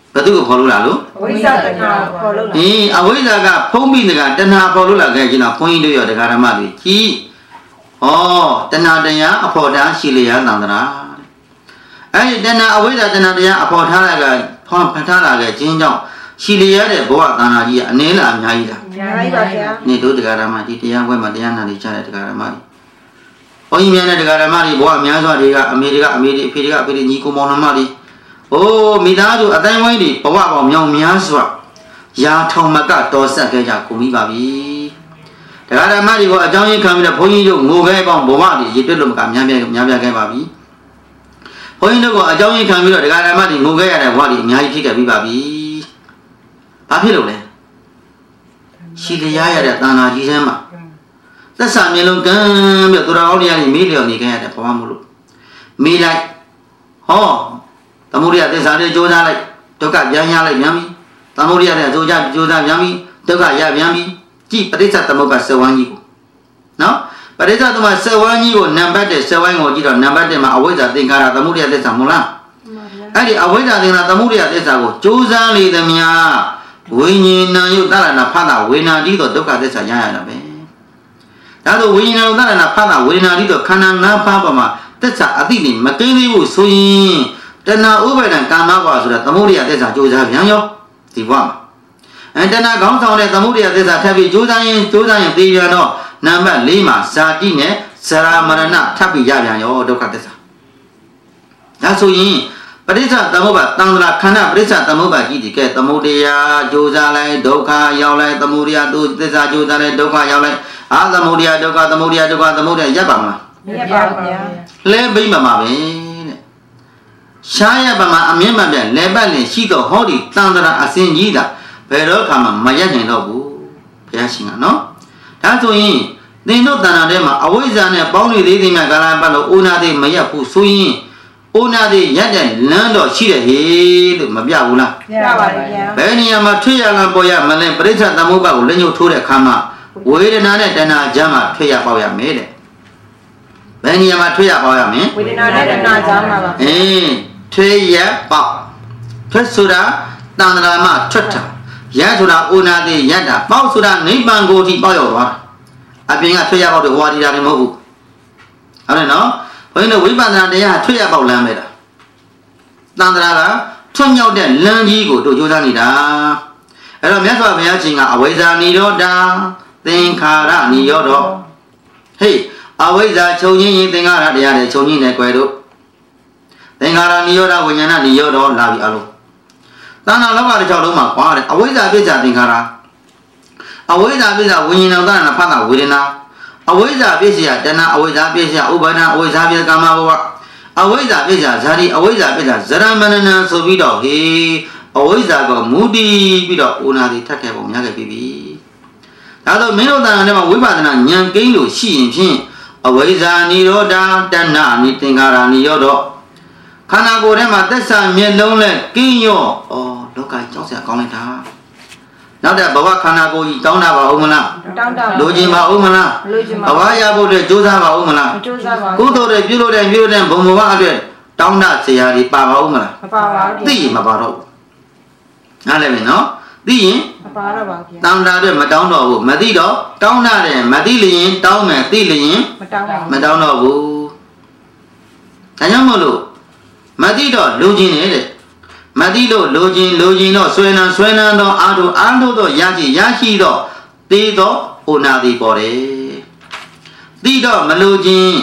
ဘယ်သူကိုခေါ်လို့လားလို့ဝိဇ္ဇာတဏှာခေါ်လို့လားအဝိဇ္ဇာကဖုံးပြီးတကတဏှာခေါ်လို့လာခဲ့ခြင်းတော့ဘုန်းကြီးတို့ရောတရားဓမ္မတွေကြီးတဏှာတရားအဖို့တာရှိလျာသံတရာအဲ့ဒီတဏှာအဝိဇ္ဇာတဏှာတရားအဖို့ထားရကဖန်ထားလာခဲ့ခြင်းကြောင့်ရှိလျာတဲ့ဘဝတဏှာကြီးကအနည်းလားအများကြီးလားအများကြီးပါဗျာနေတို့တရားဓမ္မဒီတရားဝဲမှာတရားနာနေကြတဲ့တရားဓမ္မတွေဘုန်းကြီးများနဲ့တရားဓမ္မတွေဘဝအများစွာတွေကအမေတွေကအဖေတွေညီကိုမောင်နှမတွေမိသားစုအတိုင်းဝိုင်းတွေဘဝပေါင်းမြောင်များစွာရာထောင်မကတော်ဆက်ခဲ့ကြကုန်ပြီပါပြီတရားဓမ္မတွေကိုအကြောင်းရင်းခံပြီးတော့ဘုန်းကြီးတို့ငိုခဲပေါင်းဘဝတွေရည်တွက်လို့မကများပြခဲ့ပါပြီဘုန်းကြီးတို့ကအကြောင်းရင်းခံပြီးတော့တရားဓမ္မတွေငိုခဲရတဲ့ဘဝတွေအများကြီးဖြစ်ခဲ့ပြီးပါပြီဘာဖြစ်လို့လဲရှိလျားရတဲ့တဏှာကြီးထဲမှာသက်စာမျိုးလုံးကမ်းပြီးတော့သူတော်ကောင်းတွေကနေမေးလျော်နေခဲ့ရတဲ့ဘဝမို့လို့မေးလိုက်သမုဒိယသစ္စာတွေကြိုးစားလိုက်ဒုက္ခပြန်ရလိုက်ပြန်ပြီသမုဒိယနဲ့ကြိုးစားပြန်ပြီဒုက္ခရပြန်ပြီကြည့်ပဋိစ္စသမုပ္ပါစေဝန်းကြီးကိုနော်ပဋိစ္စသမုပ္ပါစေဝန်းကြီးကိုနံပါတ်1စေဝန်းကိုကြည့်တော့နံပါတ်1မှာအဝိဇ္ဇာသင်္ခါရသမုဒိယသစ္စာမဟုတ်လားအဲ့ဒီအဝိဇ္ဇာသင်္ခါရသမုဒိယသစ္စာကိုကြိုးစားလေသမျှဝိညာဏယုတရဏဖသဝေနာတိတော့ဒုက္ခသစ္စာရရတာပဲဒါဆိုဝိညာဏယုတရဏဖသဝေနာတိတော့ခန္ဓာ၅ပါးပေါ်မှာသစ္စာအတိနေမကင်းသေးဘူးဆိုရင်တဏှာဥပါဒံကာမဘဝဆိုတာသမုဒိယသစ္စာကြိုးစားပြန်ရောဒီဘဝမှာတဏှာခေါင်းဆောင်တဲ့သမုဒိယသစ္စာထပ်ပြီးကြိုးစားရင်သိပြန်တော့နံပါတ်4မှာဇာတိနဲ့ဇရာမရဏထပ်ပြီးရပြန်ရောဒုက္ခသစ္စာဒါဆိုရင်ပဋိစ္စသမုပ္ပါသံဃာခန္ဓာပဋိစ္စသမုပ္ပါကြီးဒီကဲသမုဒိယကြိုးစားလိုက်ဒုက္ခရောက်လိုက်သမုဒိယသူသစ္စာကြိုးစားလိုက်ဒုက္ခရောက်လိုက်သမုဒိယဒုက္ခသမုဒိယရပ်ပါမလားရပ်ပါဗျာလဲဘိမမှာပဲရှားရပါမှာအမြင့်မှပြန်လဲပတ်လင်ရှိတော့ဟောဒီတန်တရာအစင်ကြီးတာဘယ်တော့ခါမှမရနိုင်တော့ဘူးဘုရားရှင်ကနော်ဒါဆိုရင်သင်တို့တဏ္ဍာထဲမှာအဝိဇ္ဇာနဲ့ပေါင်းနေသေးသည်မြတ်ကာလပတ်လို့အိုနာသေးမရက်ဘူးဆိုရင်အိုနာသေးရက်တဲ့လမ်းတော့ရှိတယ်ဟေးလို့မပြဘူးလားပြပါပါဗျာဘယ်နေရာမှာထွေရလံပေါ်ရမလဲပရိစ္ဆသမုပ္ပါကိုလက်ညှိုးထိုးတဲ့အခါမှာဝေဒနာနဲ့တဏှာကြားမှာထွေရပေါက်ရမယ်တဲ့ဘယ်နေရာမှာထွေရပေါက်ရမလဲဝေဒနာနဲ့တဏှာကြားမှာပါထွေရပေါက်ထွတ်ဆိုတာတန်ត្រာမထွက်တာရဆိုတာအိုနာသေးရတာပေါက်ဆိုတာနိဗ္ဗာန်ကိုထိပေါက်ရောက်သွားအပြင်ကထွေရပေါက်တွေဟောဒီတာတွေမဟုတ်ဘူးဟုတ်တယ်နော်ဘုန်းကြီးတို့ဝိပဿနာတရားထွေရပေါက်လမ်းပဲတာတန်ត្រာကထွတ်မြောက်တဲ့လမ်းကြီးကိုတို့ကြိုးစားနေတာအဲ့တော့မြတ်စွာဘုရားရှင်ကအဝိဇ္ဇာနိရောဓသင်္ခါရနိရောဓဟေးအဝိဇ္ဇာချုပ်ငင်းရင်သင်္ခါရတရားတွေချုပ်ငင်းနေကြွယ်တို့သင်္ခါရနိရောဓဝိညာဏနိရောဓလာပြီအလုံးတဏှာလောကတစ်ချောင်းလုံးမှာကွာတယ်အဝိဇ္ဇာပိစ္ဆာသင်္ခါရအဝိဇ္ဇာပိစ္ဆာဝိညာဏတဏှာဖတ်တာဝေဒနာအဝိဇ္ဇာပိစ္ဆာတဏှာအဝိဇ္ဇာပိစ္ဆာဥပါဒံအဝိဇ္ဇာပိစ္ဆာကာမဘဝအဝိဇ္ဇာပိစ္ဆာဇာတိအဝိဇ္ဇာပိစ္ဆာဇရမဏနံဆိုပြီးတော့ဟေးအဝိဇ္ဇာကမူတည်ပြီးတော့အိုနာတိထက်ခဲ့ပုံများခဲ့ပြီဒါဆိုမင်းတို့တဏှာထဲမှာဝိပဿနာဉာဏ်ကိန်းလို့ရှိရင်ဖြင့်အဝိဇ္ဇာနိရောဓတဏှာနိသင်္ခါရနိရောဓခန္ဓာကိုယ်ထဲမှာသက်စာမျက်လုံးနဲ့ကင်းရောလောကကြီးကြောက်စရာကောင်းလိုက်တာနောက်တဲ့ဘဝခန္ဓာကိုယ်ကြီးတောင်းတာပါဦးမလားတောင်းတာလိုချင်ပါဦးမလားလိုချင်ပါဘဝရဖို့အတွက်ကြိုးစားပါဦးမလားကြိုးစားပါကုသိုလ်တွေပြုလို့တဲ့ဘုံဘဝအတွက်တောင်းတစရာတွေပါဦးမလားမပါပါဘူးသိရင်မပါတော့ဘူးနားလည်ပြီနော်သိရင်မပါတော့ပါဘူးတောင်းတာအတွက်မတောင်းတော့ဘူးမသိတော့တောင်းတာတယ်မသိလျင်တောင်းမယ်သိလျင်မတောင်းတော့ဘူးဒါကြောင့်မို့လို့မသိတော့လိုချင်နေတဲ့မသိလို့လိုချင်တော့ဆွဲနန်းတော့အာထုတော့ရရှိတော့သိတော့ဩနာတိပေါ်တယ်သိတော့မလိုချင်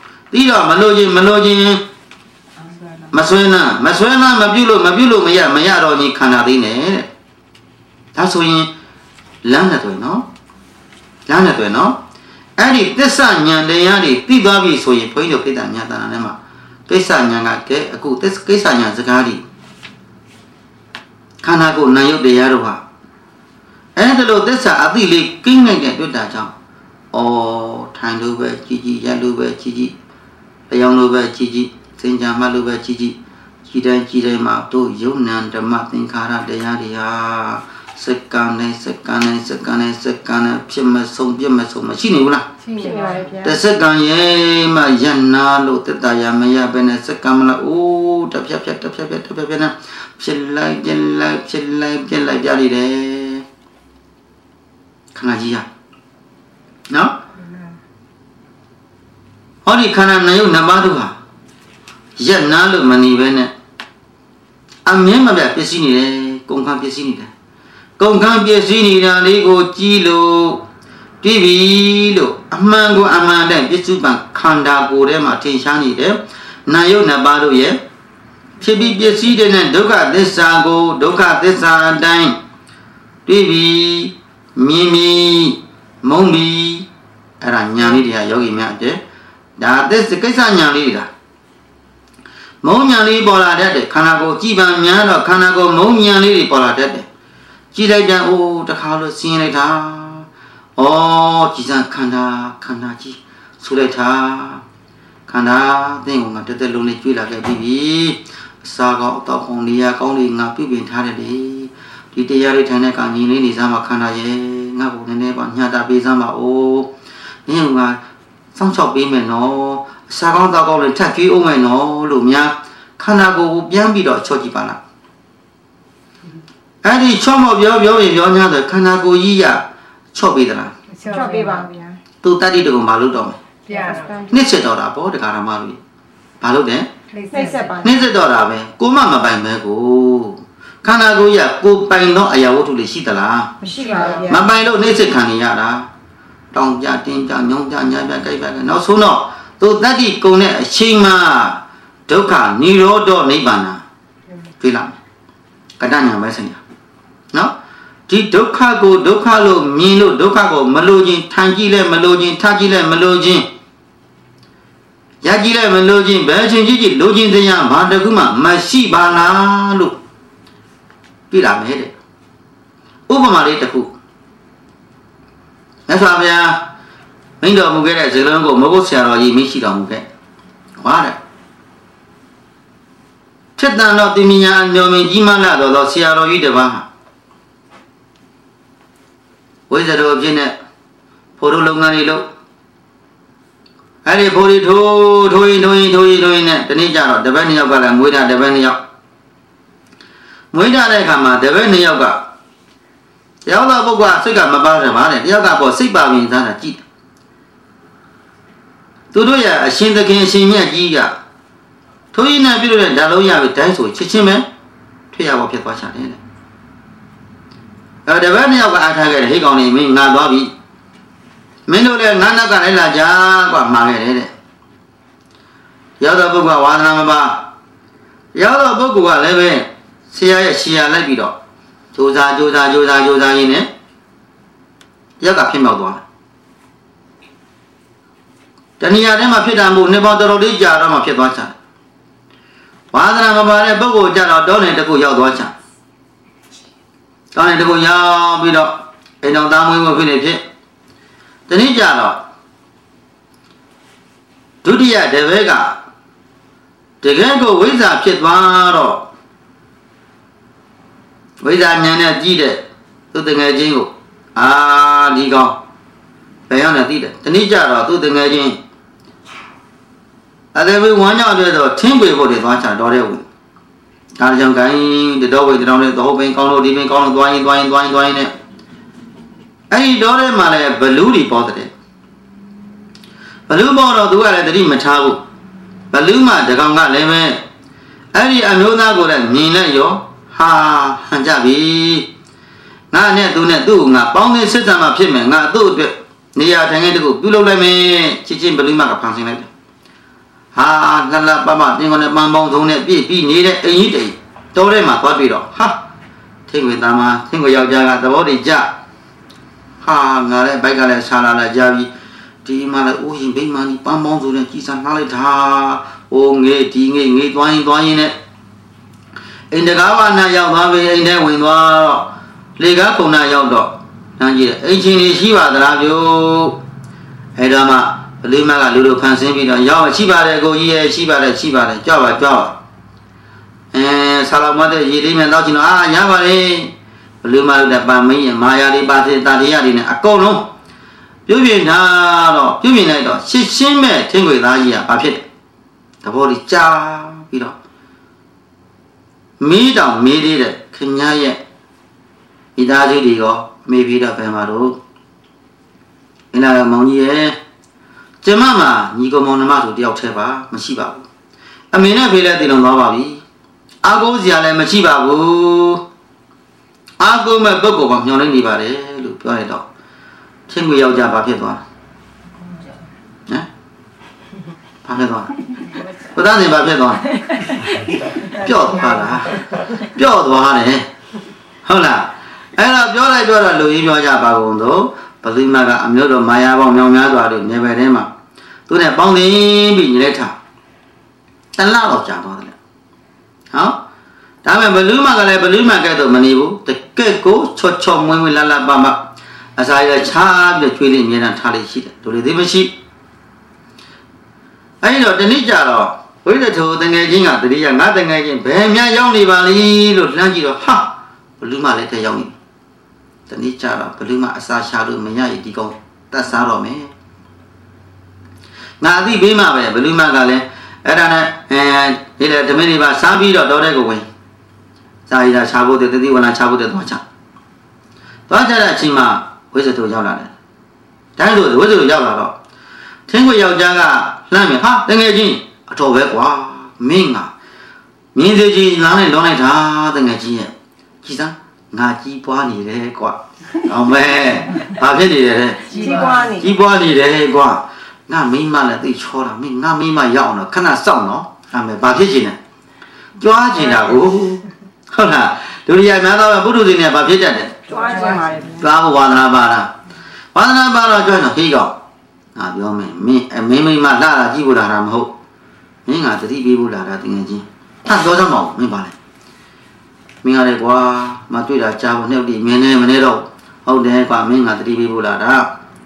မဆွဲနန်းမပြုလို့မရတော့ကြီးခန္ဓာသိနေတဲ့ဒါဆိုရင်လမ်းနဲ့တွေ့နော်အဲ့ဒီသစ္စာဉာဏ်တရားတွေသိသွားပြီဆိုရင်ဘုန်းကြီးတို့ခိတ္တဉာဏ်တဏ္ဍာထဲမှာကိစ္စဉာဏ်ကကဲအခုကိစ္စဉာဏ်စကားတွေခန္ဓာကိုယ်နာယုတ်တရားတို့ဟာအဲ့ဒါလို့သစ္စာအသိလေးကိန်းနိုင်တဲ့တွေ့တာကြောင့်ထိုင်လို့ပဲကြီးရက်လို့ပဲကြီးလျောင်းလို့ပဲကြီးစင်ကြမှလို့ပဲကြီးတိုင်းမှာတို့ယုံနံဓမ္မသင်္ခါရတရားတွေဟာစက္ကန့်နဲ့စက္ကန့်နဲ့စက္ကန့်နဲ့စက္ကန့်နဲ့ဖြစ်မဲ့ဆုံးပြမဲ့ဆုံးမရှိနေဘူးလားရှိပါရဲ့ဗျာတစ်စက္ကန့်ရဲ့မှယန္နာလို့တက်တာရမရပဲနဲ့စက္ကန့်မလားအိုးတစ်ဖြတ်ဖြတ်နဲ့ဖြစ်လိုက်ပြလိုက်ပြလိတယ်ခန္ဓာကြီးရနော်ဟောဒီခန္ဓာနာယုတ်နှစ်ပါးတို့ဟာယန္နာလို့မနေပဲနဲ့အမြင်မပြပစ္စည်းနေတယ်ကုန်ခန်းပစ္စည်းနေတယ်ကုန်ခန်းပစ္စည်းနေတာလေးကိုကြည့်လို့တီးပြီလို့အမှန်ကိုအမှန်တည်းပစ္စုပန်ခန္ဓာကိုယ်ထဲမှာထင်ရှားနေတယ်နာယုတ်နှစ်ပါးတို့ရဲ့ဖြစ်ပြီးပစ္စည်းတွေနဲ့ဒုက္ခသစ္စာကိုဒုက္ခသစ္စာအတိုင်းတီးပြီမြင်ပြီမုန်းပြီအဲ့ဒါညာလေးတွေကယောဂီများတဲ့ဒါသစ္စာကိစ္စညာလေးတွေကမုံညာလေးပေါ်လာတတ်တယ်ခန္ဓာကိုယ်ကြည်ပံများတော့ခန္ဓာကိုယ်မုံညာလေးတွေပေါ်လာတတ်တယ်ကြည်လိုက်ပြန်အိုးတခါလို့ဆင်းလိုက်တာဩကြည်စံခန္ဓာကြီးဆူလိုက်တာခန္ဓာသင်္ကိုငါတက်လုံးလေးကျွေးလာခဲ့ပြီအစာကောင်းအတော့ကောင်းနေရကောင်းလေးငါပြုပြင်ထားတယ်လေဒီတရားလေးထိုင်တဲ့ကညီလေးနေစားမှာခန္ဓာရဲ့ငါ့ကိုနည်းနည်းပါညှတာပေးစမ်းပါအိုးနင်ကစောင့်ချောက်ပေးမယ်နော်အစာကောင်းတော့ကောင်းလေးထပ်ကျွေးအောင်မယ်နော်လို့များခန္ဓာကိုယ်ကိုပြန်ပြီးတော့ချော့ကြည့်ပါလားအဲ့ဒီချော့မော့ပြောညာဆိုခန္ဓာကိုယ်ကြီးရချော့ပေးသလားချော့ပေးပါဗျာသူတတိတကုံမလုပ်တော့မယ်ဗျာနှစ်ချက်တော့တာပေါ့တရားဓမ္မလို့ဘာလုပ်တယ်နှိမ့်ဆက်ပါနှိမ့်ဆက်တော့တာပဲကိုမပိုင်ပဲကိုခန္ဓာကိုယ်ရကိုပိုင်တော့အရာဝတ္ထုလေးရှိသလားမရှိပါဘူးဗျာမပိုင်လို့နှိမ့်ဆက်ခံနေရတာတောင်းကြတင်းကြညောင်းကြညာပြကြိုက်ပါကနောက်ဆုံးတော့သူတတိကုံတဲ့အချိန်မှာဒုက္ခនិရောဓနိဗ္ဗာန်တွေ့လားကတ္တညာပဲဆိုင်ရနော်ဒီဒုက္ခကိုဒုက္ခလို့မြင်လို့ဒုက္ခကိုမလိုခြင်းထိုင်ကြည့်လဲမလိုခြင်းထားကြည့်လဲမလိုခြင်းရကြည့်လဲမလိုခြင်းဘယ်ချင်းကြည့်လိုခြင်းတရားဘာတခုမှမရှိပါလားလို့ပြလာမယ်တဲ့ဥပမာလေးတစ်ခုမြတ်စွာဘုရားမိန့်တော်မူခဲ့တဲ့ဇေလုံးကိုမဟုတ်ဆရာတော်ကြီးမရှိတော်မူခဲ့ဟောတဲ့ထက်တန်တော်တင်ညာညောမင်းကြီးမလာတော်ဆရာတော်ကြီးတစ်ပါးဝိဇ္ဇတော်အဖြစ်နဲ့ဖိုးတို့လုပ်ငန်းတွေလုပ်အဲ့ဒီဖိုးတွေထိုးရင်နဲ့တနေ့ကျတော့တပည့်နှစ်ယောက်ကလည်းမွေးတာတပည့်နှစ်ယောက်မွေးထားတဲ့အခါမှာတပည့်နှစ်ယောက်ကတယောက်တော့ပုဂ္ဂိုလ်စိတ်ကမပါတယ်ဗါတဲ့တယောက်ကပေါ့စိတ်ပါဝင်သားတာကြည့်သူတို့ရဲ့အရှင်သခင်အရှင်မြတ်ကြီးကထိုးရင်နဲ့ပြုလို့တဲ့ဓာတ်လုံးရပြီတိုင်းဆိုချက်ချင်းပဲထွေရပေါ်ဖြစ်သွားချတယ်တဲ့တပည့်နှစ်ယောက်ကအားထားခဲ့တယ်ဟိကောင်နေမင်းငါသွားပြီမင်းတို့လည်းငါနောက်ကလည်းလာကြကွာမှာခဲ့တယ်တဲ့ရောက်တော့ပုဂ္ဂိုလ်ဝါသနာမပါရောက်တော့ပုဂ္ဂိုလ်ကလည်းပဲဆရာရဲ့ရှီယာလိုက်ပြီးတော့ကြိုးစားရင်းနဲ့ရောက်ကဖြစ်မြောက်သွားတဏှာထဲမှာဖြစ်တာမို့နှစ်ပေါင်းတော်တော်လေးကြာတော့မှဖြစ်သွားချတယ်ဝါသနာမပါတဲ့ပုဂ္ဂိုလ်ကြတော့တောင်းနေတကူရောက်သွားချတောင်းနေတကူရောက်ပြီးတော့အိမ်တော်သားမွေးမှုဖြစ်နေဖြစ်တနည်းကြတော့ဒုတိယတပည့်ကတကယ်ကိုဝိဇ္ဇာဖြစ်သွားတော့ဝိဇ္ဇာဉာဏ်နဲ့ကြည့်တဲ့သူတငယ်ချင်းကိုဒီကောင်ဘယ်ရောက်နေသိတယ်တနည်းကြတော့သူတငယ်ချင်းအဲ့ဒါပဲဝမ်းကြောက်တဲ့တော့ထင်းပေဖို့တွေသွားချတော်တဲ့ဝင်ဒါကြောင့်ကိုင်းတော်ဝိတောင်းတဲ့တော့ဘင်းကောင်းလို့ဒီဘင်းကောင်းလို့သွားရင်နဲ့အဲ့ဒီတော့ထဲမှာလည်းဘလူးတွေပေါ်တဲ့ဘလူးပေါ်တော့သူကလည်းတတိမထားဘူးဘလူးမှတကောင်ကလည်းပဲအဲ့ဒီအမျိုးသားကိုလည်းမြင်လိုက်ရောဟာဟန်ကြပြီငါနဲ့သူနဲ့သူ့ကိုငါပေါင်းသင်းစစ်တမ်းမှဖြစ်မယ်ငါသူ့အတွက်နေရာထိုင်ခင်းတခုပြုလုပ်လိုက်မယ်ချင်းဘလူးမှကဖန်ဆင်းလိုက်တယ်ဟာလှပပတင်းကနေပန်းပေါင်းဆုံးနဲ့ပြည့်ပြီးနေတဲ့အိမ်ကြီးတိတ်တော်ထဲမှာသွားပြီးတော့ဟာထင်းခွေသားမထင်းခွေယောက်ျားကသဘောတည်းကြဟာငါလည်းဘိုက်ကလည်းဆာလာလာကြပြီဒီမှာလည်းအိုးရင်ဘိမှန်ဒီပန်းပေါင်းဆုံးနဲ့ကြီးစားနှားလိုက်တာအိုးငေးဒီငေးသွားရင်နဲ့အိမ်တကားဝနာရောက်သွားပြီအိမ်ထဲဝင်သွားတော့လေကားခုံနာရောက်တော့နန်းကြီးအိမ်ချင်းကြီးရှိပါသလားဗျို့အဲ့တော့မှဘလေးမကလူတို့ဖန်ဆင်းပြီးတော့ရောက်ရှိပါတယ်ကိုကြီးရဲ့ရှိပါတယ်ကြွပါဆာလောမတဲ့ရေလေးမြန်တော့ချင်တော့ရပါလေဘလူမလို့တဲ့ပါမင်းမာယာတွေပါသေးတာတရားတွေနဲ့အကုန်လုံးပြုပြင်ထားတော့ပြုပြင်လိုက်တော့ရှင်းရှင်းမဲ့ထင်းခွေသားကြီးကဘာဖြစ်လဲသဘောကြီးကြားပြီးတော့မီးတောင်မေးသေးတဲ့ခင်ဗျားရဲ့ဤသားစုတွေရောအမေပြီးတော့ဘယ်မှာတော့အင်းလာမောင်ကြီးရဲ့ကျမမှာညီကောင်မောင်နှမဆိုတယောက်တည်းပါမရှိပါဘူးအမေနဲ့ဖေးလည်းတည်လုံသွားပါပြီအာကိုစရာလည်းမရှိပါဘူးအာကိုမဲ့ပုဂ္ဂိုလ်ကညှော်နေနေပါတယ်လို့ပြောရတော့ချင်းကိုယောက်ျားဘာဖြစ်သွားဟမ်ဘာဖြစ်သွားဘုရားရှင်ဘာဖြစ်သွားပျော့သွားလားပျော့သွားတယ်ဟုတ်လားအဲ့တော့ပြောလိုက်တော့လူကြီးပြောကြပါကုန်တော့ဘသီမကအမျိုးတော်မာယာပေါင်းမြောင်များစွာတို့နေပယ်ထဲမှာသူနဲ့ပေါင်းသိပြီးညီလက်ထားတလတော့ကြာသွားတယ်ဟောဒါပေမဲ့ဘလူးမကလည်းဘလူးမကဲတော့မနေဘူးတကက်ကိုချော့ချော့မွေးမွေးလာလာပါပါအစာရချားပြီးကျွေးလေးအမြဲတမ်းထားလေးရှိတယ်တို့လေသေးမရှိအဲ့တော့တနည်းကြတော့ဝိသထုတငယ်ချင်းကတတိယငါတငယ်ချင်းဘယ်များရောက်နေပါလိလို့လှမ်းကြည့်တော့ဟာဘလူးမလည်းတက်ရောက်နေတနည်းကြတော့ဘလူးမအစာရှာလို့မရရင်ဒီကောင်တတ်စားတော့မယ်ငါအသိပေးမှပဲဘလူးမကလည်းအဲ့ဒါနဲ့ဒီလေဓမင်းတွေပါစားပြီးတော့တော်တဲ့ကိုဝင်စာရည်သာချဖို့တဲ့တတိဝနာချဖို့တဲ့သွားချတဲ့အချိန်မှာဝိဇ္ဇတုရောက်လာတယ်တိုင်းလို့ဝိဇ္ဇတုရောက်လာတော့ထင်းခွေယောက်ျားကလှမ်းမြဟာတကယ်ချင်းအတော်ပဲကွာမင်းကမြင်းသေးကြီးနားနဲ့လုံးလိုက်တာတကယ်ချင်းရဲ့ကြည်စမ်းငါကြီးပွားနေတယ်ကွာအောင်မဲဘာဖြစ်နေတယ်လဲကြီးပွားနေတယ်ကွာငါမိမလည်းသိချောတာမင်းငါမိမရောက်အောင်တော့ခဏစောင့်နော်အဲ့မဲ့ဘာဖြစ်ချင်လဲကြွားချင်တာကိုဟုတ်လားဒုတိယများတော့ပုထုဇဉ်နဲ့ဘာဖြစ်တတ်တယ်ကြွားချင်ပါတယ်ကြွားဖို့ဝါသနာပါလားဝါသနာပါတော့ကြွားတော့ဟေးကောင်ငါပြောမယ်မင်းမိမလှတာကြည့်ဖို့လာတာမဟုတ်မင်းကတတိပေးဖို့လာတာတကယ်ချင်းထပ်ပြောစမ်းမအောင်မင်းပါလေမင်းကလည်းကွာမတွေ့တာကြားဖို့နှုတ်ပြီးမင်းနဲ့မနေတော့ဟုတ်တယ်ကွာမင်းကတတိပေးဖို့လာတာ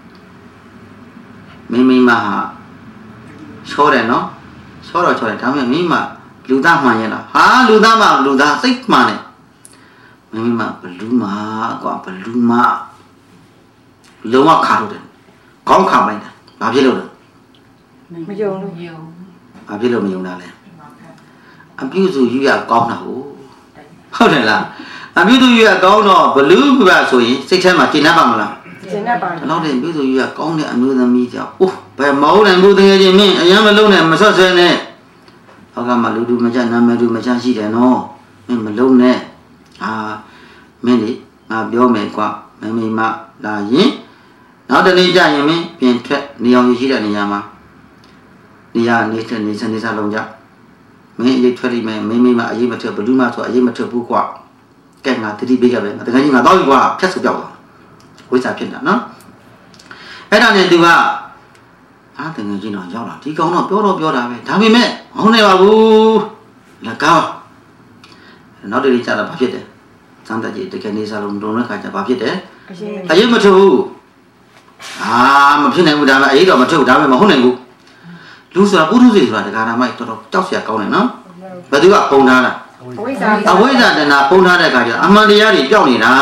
မင်းဟာချောတယ်နော်ချောတော့ချောတယ်ဒါပေမဲ့မင်းမလူသားမှန်ရဲ့လားဟာလူသားမှလူသားစိတ်မှန်တယ်မင်းမဘလူးမကွာဘလူးမလုံးဝခါလို့တယ်ခေါင်းခါလိုက်တာဘာဖြစ်လို့လဲမယုံလို့ဘာဖြစ်လို့မယုံတာလဲအပြုစုယူရကောင်းတာဟုတ်တယ်လားအပြုစုယူရကောင်းတော့ဘလူးကဆိုရင်စိတ်ထဲမှာကျဉ်းပါမလားကျဉ်းပါတယ်တော့တယ်ပြုစုယူရကောင်းတဲ့အမျိုးသမီးကြောင့်အိုးဘယ်မဟုတ်တယ်ဘူးတကယ်ချင်းမင်းအရင်မလုံးနဲ့မဆွတ်ဆွဲနဲ့ဟောကမှလူတူမချနာမည်တူမချရှိတယ်နော်မင်းမလုံးနဲ့မင်းလေငါပြောမယ်ကွာမမေမလာရင်နောက်တနေ့ကျရင်မင်းပြင်ထွက်နေအောင်ရရှိတဲ့နေရာမှာနေရာနေတဲ့နေစနေစားလုံးကြမင်းအရေးထွက်လိမ့်မယ်မမေမအရေးမထွက်ဘလူးမဆိုအရေးမထွက်ဘူးကွာကဲငါတတိပေးခဲ့ပဲတကယ်ကြီးငါတော့ပြီကွာဖြတ်ဆိုပြောက်သွားဝိစာဖြစ်တာနော်အဲ့ဒါနဲ့သူကတကယ်ကြီးတော့ရောက်လာဒီကောင်တော့ပြောတာပဲဒါပေမဲ့မဟုတ်နိုင်ပါဘူးလက်ကောင်းနောက်တနေ့ကျတော့ဘာဖြစ်တယ်စမ်းတက်ကြီးတကယ်နေစားလုံးတုံးတဲ့ခါကျဘာဖြစ်တယ်အရေးမထွက်ဘူးမဖြစ်နိုင်ဘူးဒါပေမဲ့အရေးတော့မထွက်ဘူးဒါပေမဲ့မဟုတ်နိုင်ဘူးလူဆိုတာပုထုဇဉ်ဆိုတာတရားနာမိုက်တော်တော်ကြောက်စရာကောင်းတယ်နော်ဘယ်သူကပုံထားတာအဝိဇ္ဇာတဏပုံထားတဲ့ခါကျအမှန်တရားတွေပြောက်နေတာ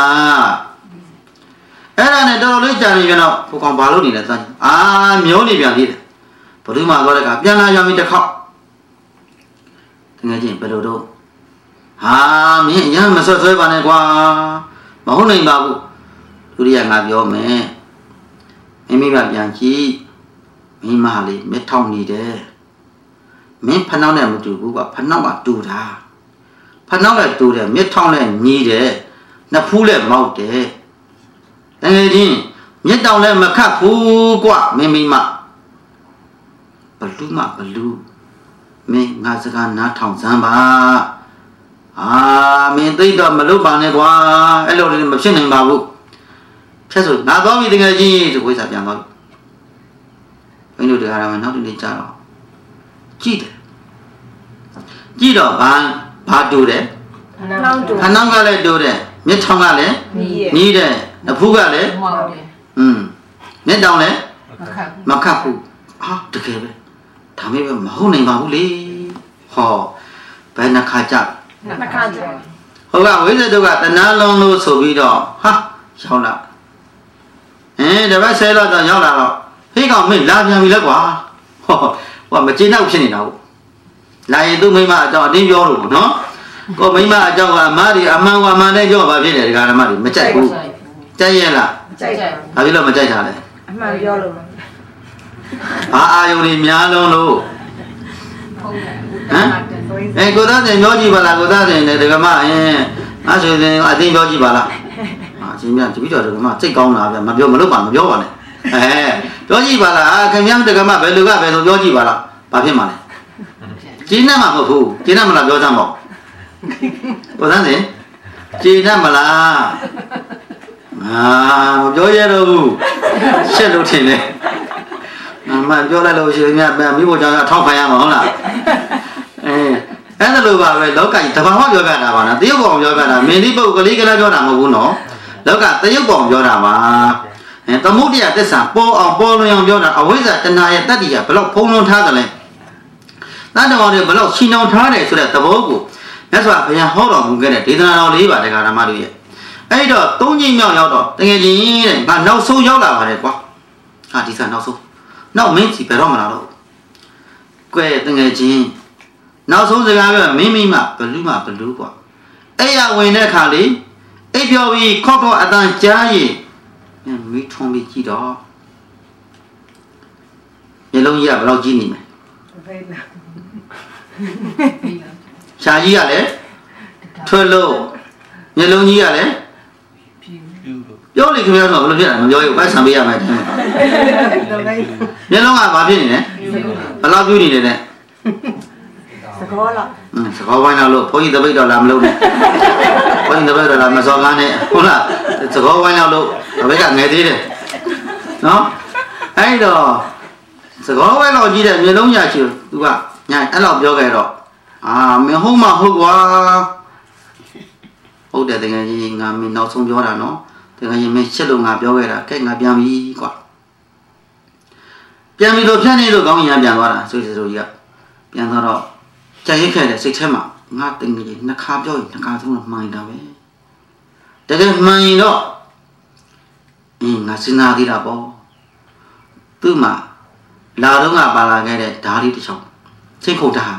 အဲ့ဒါနဲ့တော်တော်လေးကြာနေပြန်တော့ဘုကောင်ဘာလို့နေလဲသမ်းမျိုးနေပြန်သေးတယ်ဘယ်သူမှသွားတဲ့ခါပြန်လာရပြီတစ်ခေါက်တကယ်ချင်းဘယ်လိုတော့မင်းအရင်မဆွတ်ဆွဲပါနဲ့ကွာမဟုတ်နိုင်ပါဘူးဒုတိယငါပြောမယ်မိမပြန်ကြည့်မိမလေးမျက်ထောင်နေတယ်မင်းဖနှောင်းနဲ့မတူဘူးကွာဖနှောင်းကတူတာဖနှောင်းလည်းတူတယ်မျက်ထောင်လည်းညီတယ်နှစ်ဖူးလည်းမောက်တယ်တကယ်ချင်းမျက်တောင်လည်းမခတ်ဘူးကွာမိမဘလူးမင်းငါစကားနားထောင်စမ်းပါမင်းသိတော့မလုပ်ပါနဲ့ကွာအဲ့လိုလည်းမဖြစ်နိုင်ပါဘူးဖြတ်ဆိုငါသွားပြီတကယ်ကြီးဒီဝိစာပြန်သွားဘယ်လိုတရားရမနောက်တစ်နေ့ကြာတော့ကြည့်တော့ဘာတူတယ်ခဏောင်းကလည်းတူတယ်မျက်ထောင်ကလည်းနီးတယ်အဖူးကလည်းမျက်တောင်လည်းမခတ်ဘူးတကယ်ပဲဒါမဲ့မဟုတ်နိုင်ပါဘူးလေဟောဘယ်နှခါကြာနှစ်ခါကြာဟုတ်ကဝိဇ္ဇတုကတဏှာလုံးလို့ဆိုပြီးတော့ဟာရောက်လာတပတ်ဆဲတော့ရောက်လာတော့ဟေးကောင်မင်းလာပြန်ပြီလဲကွာဟောမကျေနပ်ဖြစ်နေတာဟုတ်လာရင်သူ့မိမအကြောင်းအတင်းပြောလို့နော်ကိုမိမအကြောင်းကအမားတွေအမှန်ကအမှန်နဲ့ပြောပါဖြစ်တယ်ဒီကဓမ္မတွေမကြိုက်ဘူးကြိုက်ရဲ့လားကြိုက်ဘာဖြစ်လို့မကြိုက်တာလဲအမှန်ပြောလို့အာယုန်တွေများလုံးလို့ကိုသားစင်ပြောကြည့်ပါလားကိုသားစင်လည်းဒကမအဲ့ဆိုရင်အတင်းပြောကြည့်ပါလားအချင်းများတပည့်တော်ဒကမစိတ်ကောင်းတာဗျမပြောမလို့ပါမပြောပါနဲ့ပြောကြည့်ပါလားခင်ဗျားဒကမဘယ်လိုကဘယ်လိုပြောကြည့်ပါလားဘာဖြစ်မှာလဲကျင်းနေမှာမဟုတ်ဘူးကျင်းနေမလားပြောစမ်းပေါ့ကိုသားစင်ကျင်းနေမလားမပြောရတော့ဘူးရှက်လို့ထင်တယ်မှန်ပြောလိုက်လို့ရှိရင်မြတ်မိဖို့ကြောင့်ထောက်ခံရမှာဟုတ်လားအဲ့ဒါလိုပါပဲလောကကြီးတဘာဝပြောပြတာပါနော်တရုပ်ကောင်ပြောပြတာမင်းဒီပုတ်ကလေးကလေးပြောတာမဟုတ်ဘူးနော်လောကတရုပ်ကောင်ပြောတာပါသမုဒ္ဒရာသစ္စာပေါ်အောင်ပေါ်လွင်အောင်ပြောတာအဝိဇ္ဇာတဏှာရဲ့တတ္တိကဘလောက်ဖုံးလွှမ်းထားတယ်လဲတတ္တဝါတွေဘလောက်ရှင်းအောင်ထားတယ်ဆိုတဲ့သဘောကိုမြတ်စွာဘုရားဟောတော်မူခဲ့တဲ့ဒေသနာတော်လေးပါတရားဓမ္မတို့ရဲ့အဲ့တော့သုံးချိန်မြောက်ရောက်တော့တကယ်ချင်းတဲ့ငါနောက်ဆုံးရောက်လာပါတယ်ကွာဟာဒီစားနောက်ဆုံးနောက်မင်းစီဘယ်တော့မှလာတော့ကွဲတကယ်ချင်းနောက်ဆုံးစကားပြောမင်းမိမဘလူးမှဘလူးကွာအဲ့ရဝင်တဲ့ခါလေးအိပ်ပြောပြီးခော့ခော့အတန်ကြားရင်မိထုံးပြီးကြည့်တော့မျိုးလုံးကြီးကဘယ်လောက်ကြီးနေမလဲရှားကြီးကလည်းထွက်လို့မျိုးလုံးကြီးကလည်းပြောလိခင်ဗျားတော့ဘယ်လိုဖြစ်လဲမပြောရဘူးပိုက်ဆံပေးရမယ်မျိုးလုံးကဘာဖြစ်နေလဲဘယ်လောက်ပြူးနေလဲတဲ့စကောလားစကောဝိုင်းတော့ဘုန်းကြီးတပိတ်တော့လာမလို့နဲ့ဘုန်းကြီးတပိတ်တော့လာမစော်ကားနဲ့ဟုတ်လားစကောဝိုင်းတော့ဘယ်ကငယ်သေးတယ်နော်အဲ့တော့စကောဝိုင်းတော့ကြီးတဲ့မျိုးလုံးညာချီသူကညာအဲ့လောက်ပြောခဲ့တော့မင်းဟုတ်မဟုတ်ကွာဟုတ်တယ်တကယ်ကြီးငါမင်းနောက်ဆုံးပြောတာနော်တကယ်ကြီးမင်းချက်လို့ငါပြောခဲ့တာကဲငါပြန်ပြီကွာပြန်ပြီလို့ဖြတ်နေလို့ကောင်းရင်ပြန်သွားတာဆိုဆိုကြီးကပြန်သွားတော့ကြိုက်ရခဲ့တဲ့စိတ်ထဲမှာငါတကယ်ကြီးနှစ်ခါပြောရင်နှစ်ခါသုံးတော့မှန်တာပဲတကယ်မှန်ရင်တော့ငါစဉ်းစားသေးတာပေါ့သူ့မှာလာတော့ကပါလာခဲ့တဲ့ဓာတ်လေးတစ်ချောင်းစိတ်ခုတ်တာ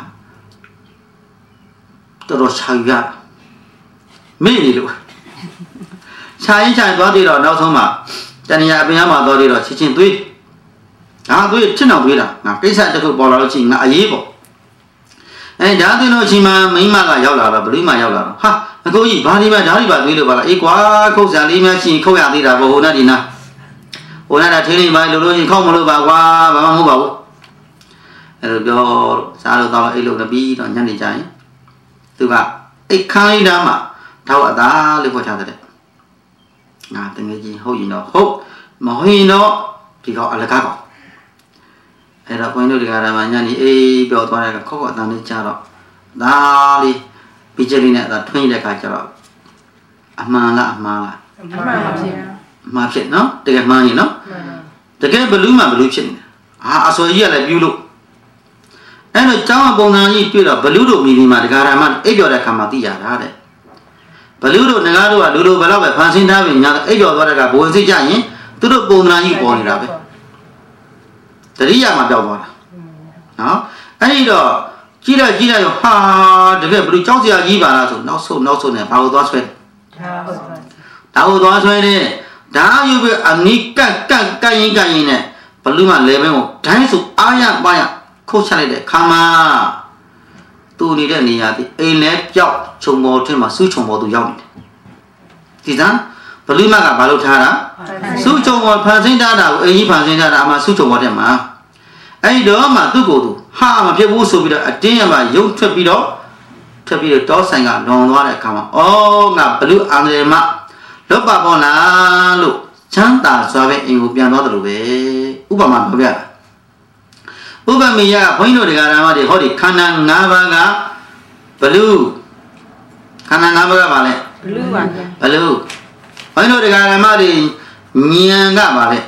တော်တော်ရှာယူရမေ့နေလို့ရှာရင်ရှာသွားသေးတော့နောက်ဆုံးမှာတဏှာအပြင်မှာသွားသေးတော့ချင်းသွေးဒါသွေးချစ်အောင်သွေးတာငါကိစ္စတစ်ခုပေါ်လာလို့ရှိရင်ငါအေးပေါ့ဒါသွေးလို့ရှိမှမိမကရောက်လာတော့ဘလူးမှရောက်လာတော့ဟာအကိုကြီးဘာဒီမှာဓာတ်တွေပါသွေးလို့ပါလားအေးကွာခုတ်စံလေးများရှိရင်ခုတ်ရသေးတာပေါ့ဟိုနဲ့ဒီနာဟိုနဲ့ထင်းလေးပါလို့ရှိရင်ခေါက်မလို့ပါကွာဘာမှမဟုတ်ပါဘူးအဲ့လိုပြောစားလို့တော့အိတ်လို့တပြီးတော့ညနေကျရင်သူကအိတ်ခိုင်းတာမှထောက်အသားလေးပေါ်ချတဲ့ငါတကယ်ကြီးဟုတ်ရင်တော့ဟုတ်မဟုတ်ရင်တော့ဒီကောင်အလကားကောင်အဲ့တော့ဘုန်းကြီးတို့ဒီကရမညနေအေးပြောသွားတဲ့ခေါက်အတန်းလေးချတော့ဒါလေးပြီးချက်လေးနဲ့ဒါထွင်းတဲ့ခါကျတော့အမှန်လားအမှားလားအမှန်ပါဗျာအမှားဖြစ်နော်တကယ်မှန်ရင်နော်တကယ်ဘလူးမှဘလူးဖြစ်နေအစောကြီးကလည်းပြုလို့အဲ့တော့ကျောင်းပုံစံကြီးပြတော့ဘလူးတို့မိဒီမှာဒကာရမအိပ်ပြောတဲ့ခါမှာသိရတာတဲ့ဘလူးတို့ငကားတို့ကလူလိုဘယ်တော့ပဲဖန်ဆင်းထားပြီညာအိပ်ပြောသွားတဲ့ကဘဝင်စိတ်ကြရင်သူတို့ပုံစံကြီးပေါ်နေတာပဲတတိယမှာပြောက်သွားတာနော်အဲ့ဒီတော့ကြီးလိုက်ရောဟာတကယ်ဘလူးကြောက်စရာကြီးပါလားဆိုနောက်ဆုံးနဲ့ဘာလို့သွားဆွဲဒါဟုတ်သွားဆွဲတယ်ဒါယူပြီးအနိကကရင်နဲ့ဘလူးမှလေဘင်းကိုဒိုင်းဆိုအားရပါရခုတ်ချလိုက်တဲ့ခါမှာသူ့နေတဲ့နေရာဒီအိမ်လဲပြောက်ခြုံပေါ်ထင်းမှာစူးခြုံပေါ်သူရောက်နေတယ်ဒီစမ်းဘလူးမကဘာလို့ထားတာစူးခြုံပေါ်ဖန်ဆင်းထားတာကိုအိမ်ကြီးဖန်ဆင်းထားတာအမှစူးခြုံပေါ်တဲ့မှာအဲ့ဒီတော့မှသူ့ကိုယ်သူဟာမဖြစ်ဘူးဆိုပြီးတော့အတင်းရမှာရုပ်ထွက်ပြီးတော့တောဆိုင်ကလွန်သွားတဲ့အခါမှာအော်ငါဘလူးအန္တရာယ်မလွတ်ပါပေါ်လားလို့ချမ်းသာစွာပဲအိမ်ကိုပြန်သွားတယ်လို့ပဲဥပမာပြောပြတာဥပမေယဘုန်းကြီးတို့တရားဓမ္မတွေဟောဒီခန္ဓာ၅ပါးကဘလူးခန္ဓာ၅ပါးကပါလဲဘလူးပါဗျာဘလူးဘုန်းကြီးတို့တရားဓမ္မတွေဉာဏ်ကပါလဲ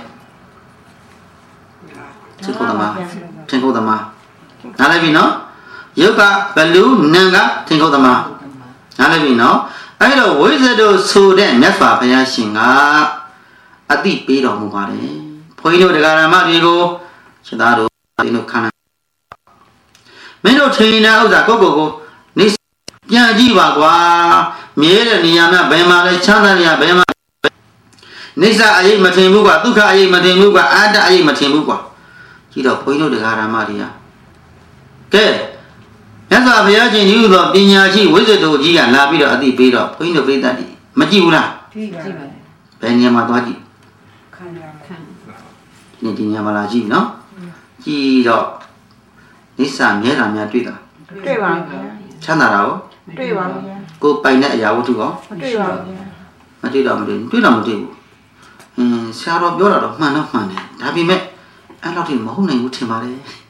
သင်္ကုတ္တမနားလည်ပြီနော်ယုတ်ကဘလူးနံကသင်္ကုတ္တမနားလည်ပြီနော်အဲ့တော့ဝိဇ္ဇတို့ဆိုတဲ့မြတ်စွာဘုရားရှင်ကအတိပေးတော်မူပါတယ်ဘုန်းကြီးတို့တရားဓမ္မတွေကိုရှင်သားတို့ဒီလိုခန္ဓာမင်းတို့ထင်နေတဲ့ဥစ္စာကိုနေပြန်ကြည့်ပါကွာမြဲတဲ့နေရာမှာဘယ်မှာလဲချမ်းသာနေရာဘယ်မှာနိစ္စအရေးမထင်ဘူးကွာဒုက္ခအရေးမထင်ဘူးကွာအတ္တအရေးမထင်ဘူးကွာကြည့်တော့ဘုန်းကြီးတို့တရားဓမ္မတွေကကဲမြတ်စွာဘုရားရှင်ဒီလိုသောပညာရှိဝိဇ္ဇတို့ကြီးကလာပြီးတော့အတိပေးတော့ဘုန်းကြီးတို့ပြိတ္တတွေမကြည့်ဘူးလားကြည့်ပါဘယ်နေရာမှာသွားကြည့်ခန္ဓာဒီနေရာမှာလာကြည့်နော်ကြည့်တော့နိစ္စမြဲတာများတွေ့တာတွေ့ပါဗျာချမ်းသာတာရောတွေ့ပါဗျာကိုပိုင်တဲ့အရာဝတ္ထုရောတွေ့ပါဗျာမတွေ့တော့မတွေ့ဘူးဆရာတော်ပြောတာတော့မှန်တော့မှန်တယ်ဒါပေမဲ့အဲ့လောက်ထိမဟုတ်နိုင်ဘူးထင်ပါလေ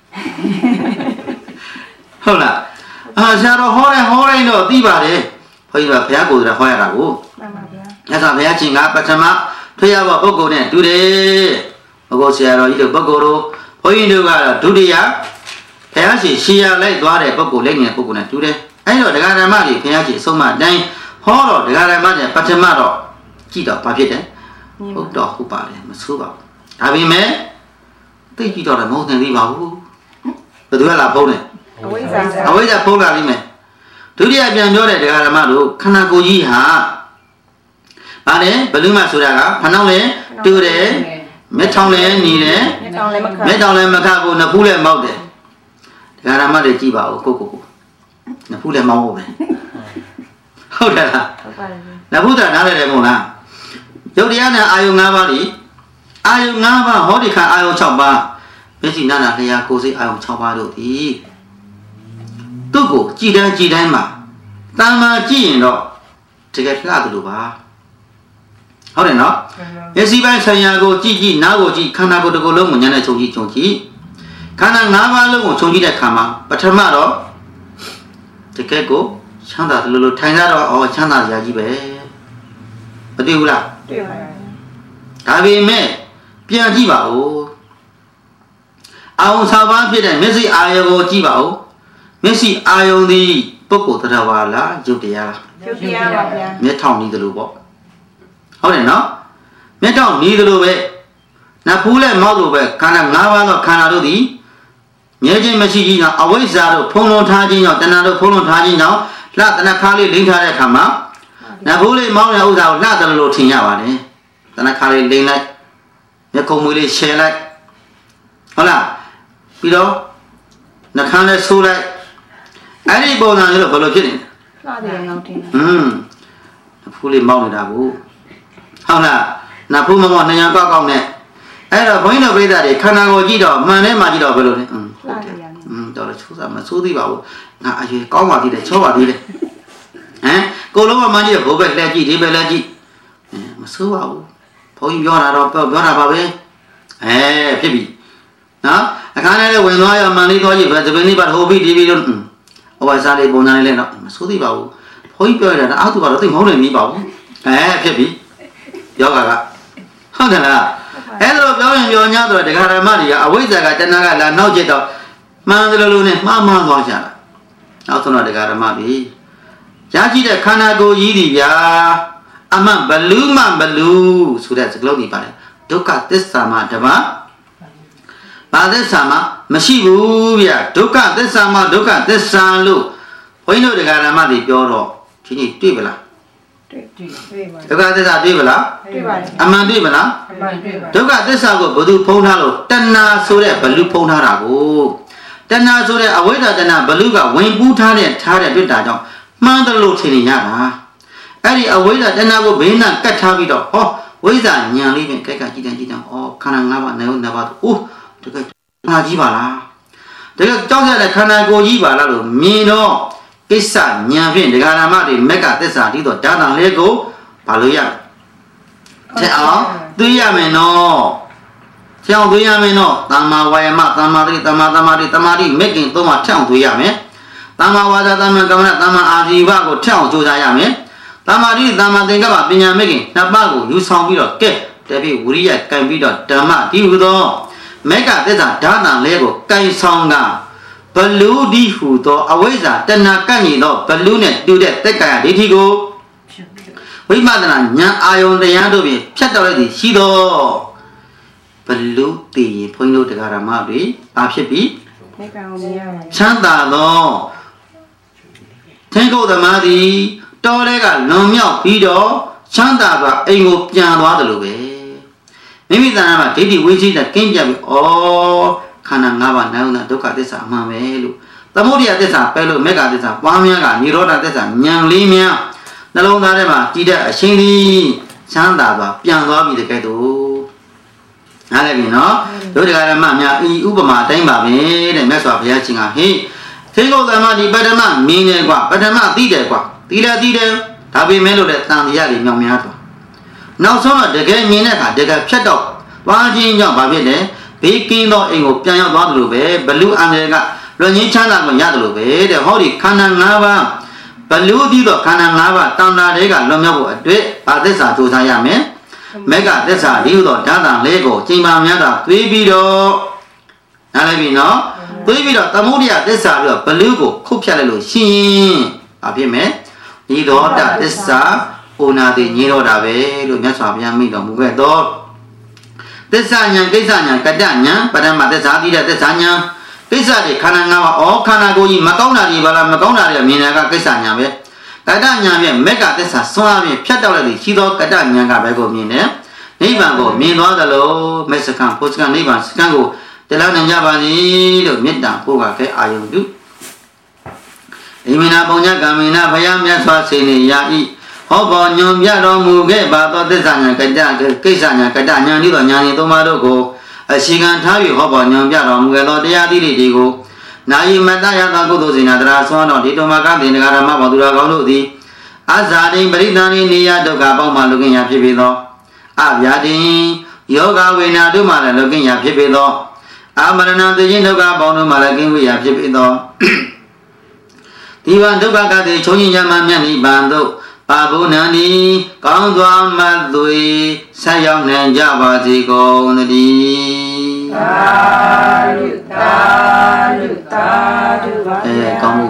ဟုတ်လားဆရာတော်ဟောတိုင်းတော့သိပါတယ်ဘုန်းကြီးကဘုရားကိုယ်တော်ဟောရတာကိုမှန်ပါဗျာမြတ်စွာဘုရားရှင်ကပထမထွေရဘောပုဂ္ဂိုလ်နဲ့တူတယ်ဘုရားဆရာတော်ကြီးတို့ပုဂ္ဂိုလ်တို့ဘုန်းကြီးတို့ကတော့ဒုတိယဘုရားရှင်ရှေးရလိုက်သွားတဲ့ပုဂ္ဂိုလ်လက်ငယ်ပုဂ္ဂိုလ်နဲ့တူတယ်အဲ့တော့ဒကာဓမ္မတွေဘုရားရှင်အဆုံးမအတိုင်းဟောတော့ဒကာဓမ္မတွေပထမတော့ကြည့်တော့ဘာဖြစ်တယ်ဟုတ်တော့ဟုတ်ပါတယ်မဆိုးပါဘူးဒါပေမဲ့သိကြည့်တော့မဟုတ်သင်သေးပါဘူးဘယ်သူကလာဖုံးတယ်အဝိဇ္ဇာဖုံးလာလိမ့်မယ်ဒုတိယပြန်ပြောတဲ့ဒကာဓမ္မတို့ခန္ဓာကိုယ်ကြီးဟာဗါတယ်ဘလူးမဆိုတာကဖနှောင်းလဲတူတယ်မျက်ထောင်လဲညီတယ်မျက်ထောင်လဲမခဘူးနှစ်ဖူးလဲမောက်တယ်ဒကာဓမ္မတွေကြည့်ပါဦးကိုနှစ်ဖူးလဲမောက်ဖို့ပဲဟုတ်တယ်လားဟုတ်ပါတယ်နှစ်ဖူးတာနားလဲတယ်မဟုတ်လားရုပ်တရားနဲ့အာယုံ၅ပါးဒီအာယုံ၅ပါးဟောဒီခါအာယုံ6ပါးမျက်စိနာနာလျှာကိုယ်စိတ်အာယုံ6ပါးတို့ဒီသူ့ကိုကြည်တိုင်းမှာတာမာကြည့်ရင်တော့တကယ်လှတယ်လို့ပါဟုတ်တယ်နော်မျက်စိပိုင်းဆံရကိုကြည့်နားကိုကြည့်ခန္ဓာကိုယ်တစ်ခုလုံးကိုညံ့နဲ့ခြုံကြည့်ခန္ဓာ၅ပါးလုံးကိုခြုံကြည့်တဲ့အခါမှာပထမတော့တကယ်ကိုချမ်းသာတယ်လို့ထိုင်ရတော့ချမ်းသာစရာကြီးပဲမတွေ့ဘူးလားတွေ့ပါတယ်ဒါပေမဲ့ပြန်ကြည့်ပါဦးအာယုံ6ပါးဖြစ်တဲ့မျက်စိအာယုံကိုကြည့်ပါဦးမျက်စိအာယုံသည်ပုဂ္ဂိုလ်တရားပါလားရုပ်တရားလားရုပ်တရားပါဗျာမျက်ထောင်နီးတယ်လို့ပေါ့ဟုတ်တယ်နော်မျက်ထောင်နီးတယ်လို့ပဲနဖူးလည်းမောက်လို့ပဲခန္ဓာ၅ပါးသောခန္ဓာတို့သည်မြဲခြင်းမရှိခြင်းကြောင့်အဝိဇ္ဇာတို့ဖုံးလွှမ်းထားခြင်းကြောင့်တဏှာတို့ဖုံးလွှမ်းထားခြင်းကြောင့်လှတဏခါလေးလိမ့်ထားတဲ့အခါမှာနဖူးလေးမောက်တဲ့ဥစ္စာကိုလှတယ်လို့ထင်ရပါတယ်တဏခါလေးလိမ့်လိုက်မျက်ခုံမွေးလေးရှယ်လိုက်ဟုတ်လားပြီးတော့နှာခမ်းလေးဆိုးလိုက်အဲ့ဒီပုံစံမျိုးဘယ်လိုဖြစ်နေလဲလှတယ်ငေါတင်နဖူးလေးမောက်နေတာကိုဟုတ်လားနဖူးမမောက်နှညာကောက်နဲ့အဲ့တော့ဘုန်းကြီးတို့ပြိဿတွေခန္ဓာကိုယ်ကြည့်တော့မှန်တယ်မှကြည့်တော့ဘယ်လိုလဲဟုတ်တယ်တော်တော်ချိုးစားမဆိုးသေးပါဘူးငါအရွယ်ကောင်းပါသေးတယ်ချောပါသေးတယ်ကိုလုံးကမှကြည့်တော့ဘိုးဘက်လက်ကြည့်ဒီဘက်လက်ကြည့်မဆိုးပါဘူးဘုန်းကြီးပြောတာတော့ပြောတာပါပဲဖြစ်ပြီနော်အခါနဲ့လည်းဝင်သွားရမှန်လေးသွားကြည့်ပဲသပင်းလေးပါဟိုပြီးဒီပြီးတော့ဟိုဝါစားလေးပုံစံလေးလည်းတော့မဆိုးသေးပါဘူးဘုန်းကြီးပြောရတာအားသူကတော့သိမဟုတ်နိုင်ပြီပါဘူးဖြစ်ပြီယောဂကဟုတ်တယ်လားအဲ့လိုပြောရင်ပြော냐ဆိုတော့ဒကာဓမ္မတွေကအဝိဇ္ဇာကတဏှာကလာနောက်ကျတော့မှန်တယ်လို့နဲ့မှားသွားကြတာနောက်ဆုံးတော့ဒကာဓမ္မတွေရရှိတဲ့ခန္ဓာကိုယ်ကြီးဒီဗျာအမှန်ဘလူးမှဘလူးဆိုတဲ့စကားလုံးဒီပါတယ်ဒုက္ခသစ္စာမှာဓမ္မဘာသစ္စာမှာမရှိဘူးဗျာဒုက္ခသစ္စာမှာဒုက္ခသစ္စာလို့ဘုန်းကြီးတို့ဒကာဓမ္မတွေပြောတော့ဒီနေ့တွေ့ပလားတွေ့ပါဒုက္ခသစ္စာတွေ့ပလားတွေ့ပါတယ်အမှန်တွေ့ပလားအမှန်တွေ့ပါဒုက္ခသစ္စာကိုဘယ်သူဖုံးထားလို့တဏှာဆိုတဲ့ဘလူးဖုံးထားတာကိုတဏှာဆိုတဲ့အဝိဇ္ဇာတဏှာဘလူးကဝင်ပူးထားတဲ့တွေ့တာကြောင့်မှန်တယ်လို့ထင်နေရတာအဲ့ဒီအဝိဇ္ဇာတဏှာကိုဘေးနာကတ်ထားပြီးတော့ဝိဇ္ဇာညံလေးပဲကြိုက်ကြည့်တယ်ခန္ဓာ၅ပါးနေဦး၅ပါးတကယ်ခန္ဓာကြီးပါလားတကယ်ကြောက်ရတဲ့ခန္ဓာကိုယ်ကြီးပါလားလို့မြင်တော့ကိစ္စညံဖြင့်ဒကာဓမ္မတွေမက်ကသစ္စာတည်တော့ဓာတံလေးကိုဘာလို့ရတဲ့အောင်သိရမယ်နော်ကြောင်သိရမယ်နော်သမ္မာဝါယမသမ္မာတိသမ္မာသမာဓိသမာဓိမက်ကင်သုံးပါထအောင်သိရမယ်သမ္မာဝါစာသမ္မာကမ္မသမ္မာအာဇီဝကိုထအောင်ကြိုးစားရမယ်သမ္မာတိသမ္မာသင်္ကပ္ပပညာမက်ကင်နှစ်ပါးကိုယူဆောင်ပြီးတော့ကဲတပည့်ဝိရိယကံပြီးတော့ဓမ္မဒီဟုသောမက်ကသစ္စာဓာတံလေးကိုကင်ဆောင်ကဘလူဒီဟုသောအဝိဇ္ဇာတဏှာကန့်ညီသောဘလူနဲ့တူတဲ့သက်ကာယဒိဋ္ဌိကိုဝိပဿနာဉာဏ်အာယုံတရားတို့ဖြင့်ဖြတ်တော်လိုက်သည်ရှိသောဘလူတည်ဘုန်းကြီးတို့တရားဓမ္မတွေအားဖြစ်ပြီးနိဗ္ဗာန်ကိုမြင်ရပါချမ်းသာသောသင်္ကုတ်သမားသည်တော်တဲ့ကလွန်မြောက်ပြီးတော့ချမ်းသာစွာအိမ်ကိုပြန်သွားတယ်လို့ပဲမိမိတဏ္ဍာမှာဒိဋ္ဌိဝိသိကင်းပြပြီးဩခန္ဓာ၅ပါးနာယုံဒုက္ခသစ္စာအမှန်ပဲလို့သမုဒယသစ္စာပဲလို့မေဃသစ္စာပွားများကនិရောဓသစ္စာဉာဏ်လေးများနှလုံးသားထဲမှာကြည်တဲ့အရှင်သည်ချမ်းသာစွာပြန်သွားပြီတကယ်တော့နားလည်ပြီနော်တို့တရားဓမ္မများဤဥပမာအတိုင်းပါပဲတဲ့မြတ်စွာဘုရားရှင်ကဟေးသေကုတ်သမတိပထမမင်းတယ်ကွာပထမသိတယ်ကွာသိတယ်ဒါပေမဲ့လို့တဲ့တန်တရားတွေမြောင်များသွားနောက်ဆုံးတော့တကယ်မြင်တဲ့အခါတကယ်ဖြတ်တော့သွားခြင်းကြောင့်ဘာဖြစ်လဲဘေးကင်းသောအိမ်ကိုပြန်ရောက်သွားတယ်လို့ပဲဘလူအန္တရာယ်ကလွန်ငင်းချမ်းသာကိုရတယ်လို့ပဲတဲ့ဟောဒီခန္ဓာ၅ပါးဘလူပြီးတော့ခန္ဓာ၅ပါးတန်တာတွေကလွန်မြောက်ဖို့အတွက်ဘာသစ္စာကြိုးစားရမယ်မေဃသစ္စာဒီလိုဓာတ်တန်လေးကိုချိန်ပါများတာတွေးပြီးတော့နားလည်ပြီနော်တွေးပြီးတော့သမုဒယသစ္စာပြီးတော့ဘလူကိုခုတ်ဖြတ်လိုက်လို့ရှိရင်ဘာဖြစ်မလဲဤသောတသစ္စာဩနာတိညေတော့တာပဲလို့မြတ်စွာဘုရားမိတော်မူခဲ့တော့သစ္စာဉာဏ်ကိစ္စဉာဏ်ကတ္တဉာဏ်ပထမသစ္စာတိတဲ့သစ္စာဉာဏ်ကိစ္စတွေခန္ဓာ၅ပါးဩခန္ဓာကိုယ်ကြီးမကောင်းတာတွေပါလားမကောင်းတာတွေမြင်တာကကိစ္စဉာဏ်ပဲကတ္တဉာဏ်ဖြင့်မေဃသစ္စာဆွမ်းအားဖြင့်ဖြတ်တောက်လိုက်ပြီးရှိသောကတ္တဉာဏ်ကပဲကိုမြင်တယ်နိဗ္ဗာန်ကိုမြင်သွားသလိုမေစကံဖို့စကံနိဗ္ဗာန်စကံကိုတရားနိုင်ကြပါစေလို့မေတ္တာပို့ပါခဲ့အာယုန်တုဣမိနာပုံညကံမိနာဘုရားမြတ်စွာစေနေရာဤဟောပေါ်ညွန်ပြတော်မူခဲ့ပါသောသစ္စာဉာဏ်ကတ္တကိစ္စဉာဏ်ကတ္တဉာဏ်ဤသောဉာဏ်ဤသုံးပါးတို့ကိုအရှိခံထား၍ဟောပေါ်ညွန်ပြတော်မူခဲ့သောတရားသီးတွေကိုနာယိမတ္တယသကုသိုလ်စေနာတရာဆွမ်းတော်ဒီတုမကတေနဂရမဘောသူတော်ကောင်းတို့သည်အဇာတိပရိသန္တိနေယဒုက္ခပေါင်းမှလူကင်ရာဖြစ်ပေသောအဗျာတိယောဂဝေနာတို့မှလည်းလူကင်ရာဖြစ်ပေသောအမရဏသေခြင်းဒုက္ခပေါင်းတို့မှလည်းကင်းဝေရာဖြစ်ပေသောဒီဝံဒုက္ခကတိချုံညံမှမြတ်နိဗ္ဗာန်သို့ပါဘုဏန္တိကောင်းစွာမသွေဆက်ရောက်နိုင်ကြပါစေကုန်သတည်းသာဓုသာဓုသာဓုပါကောင်း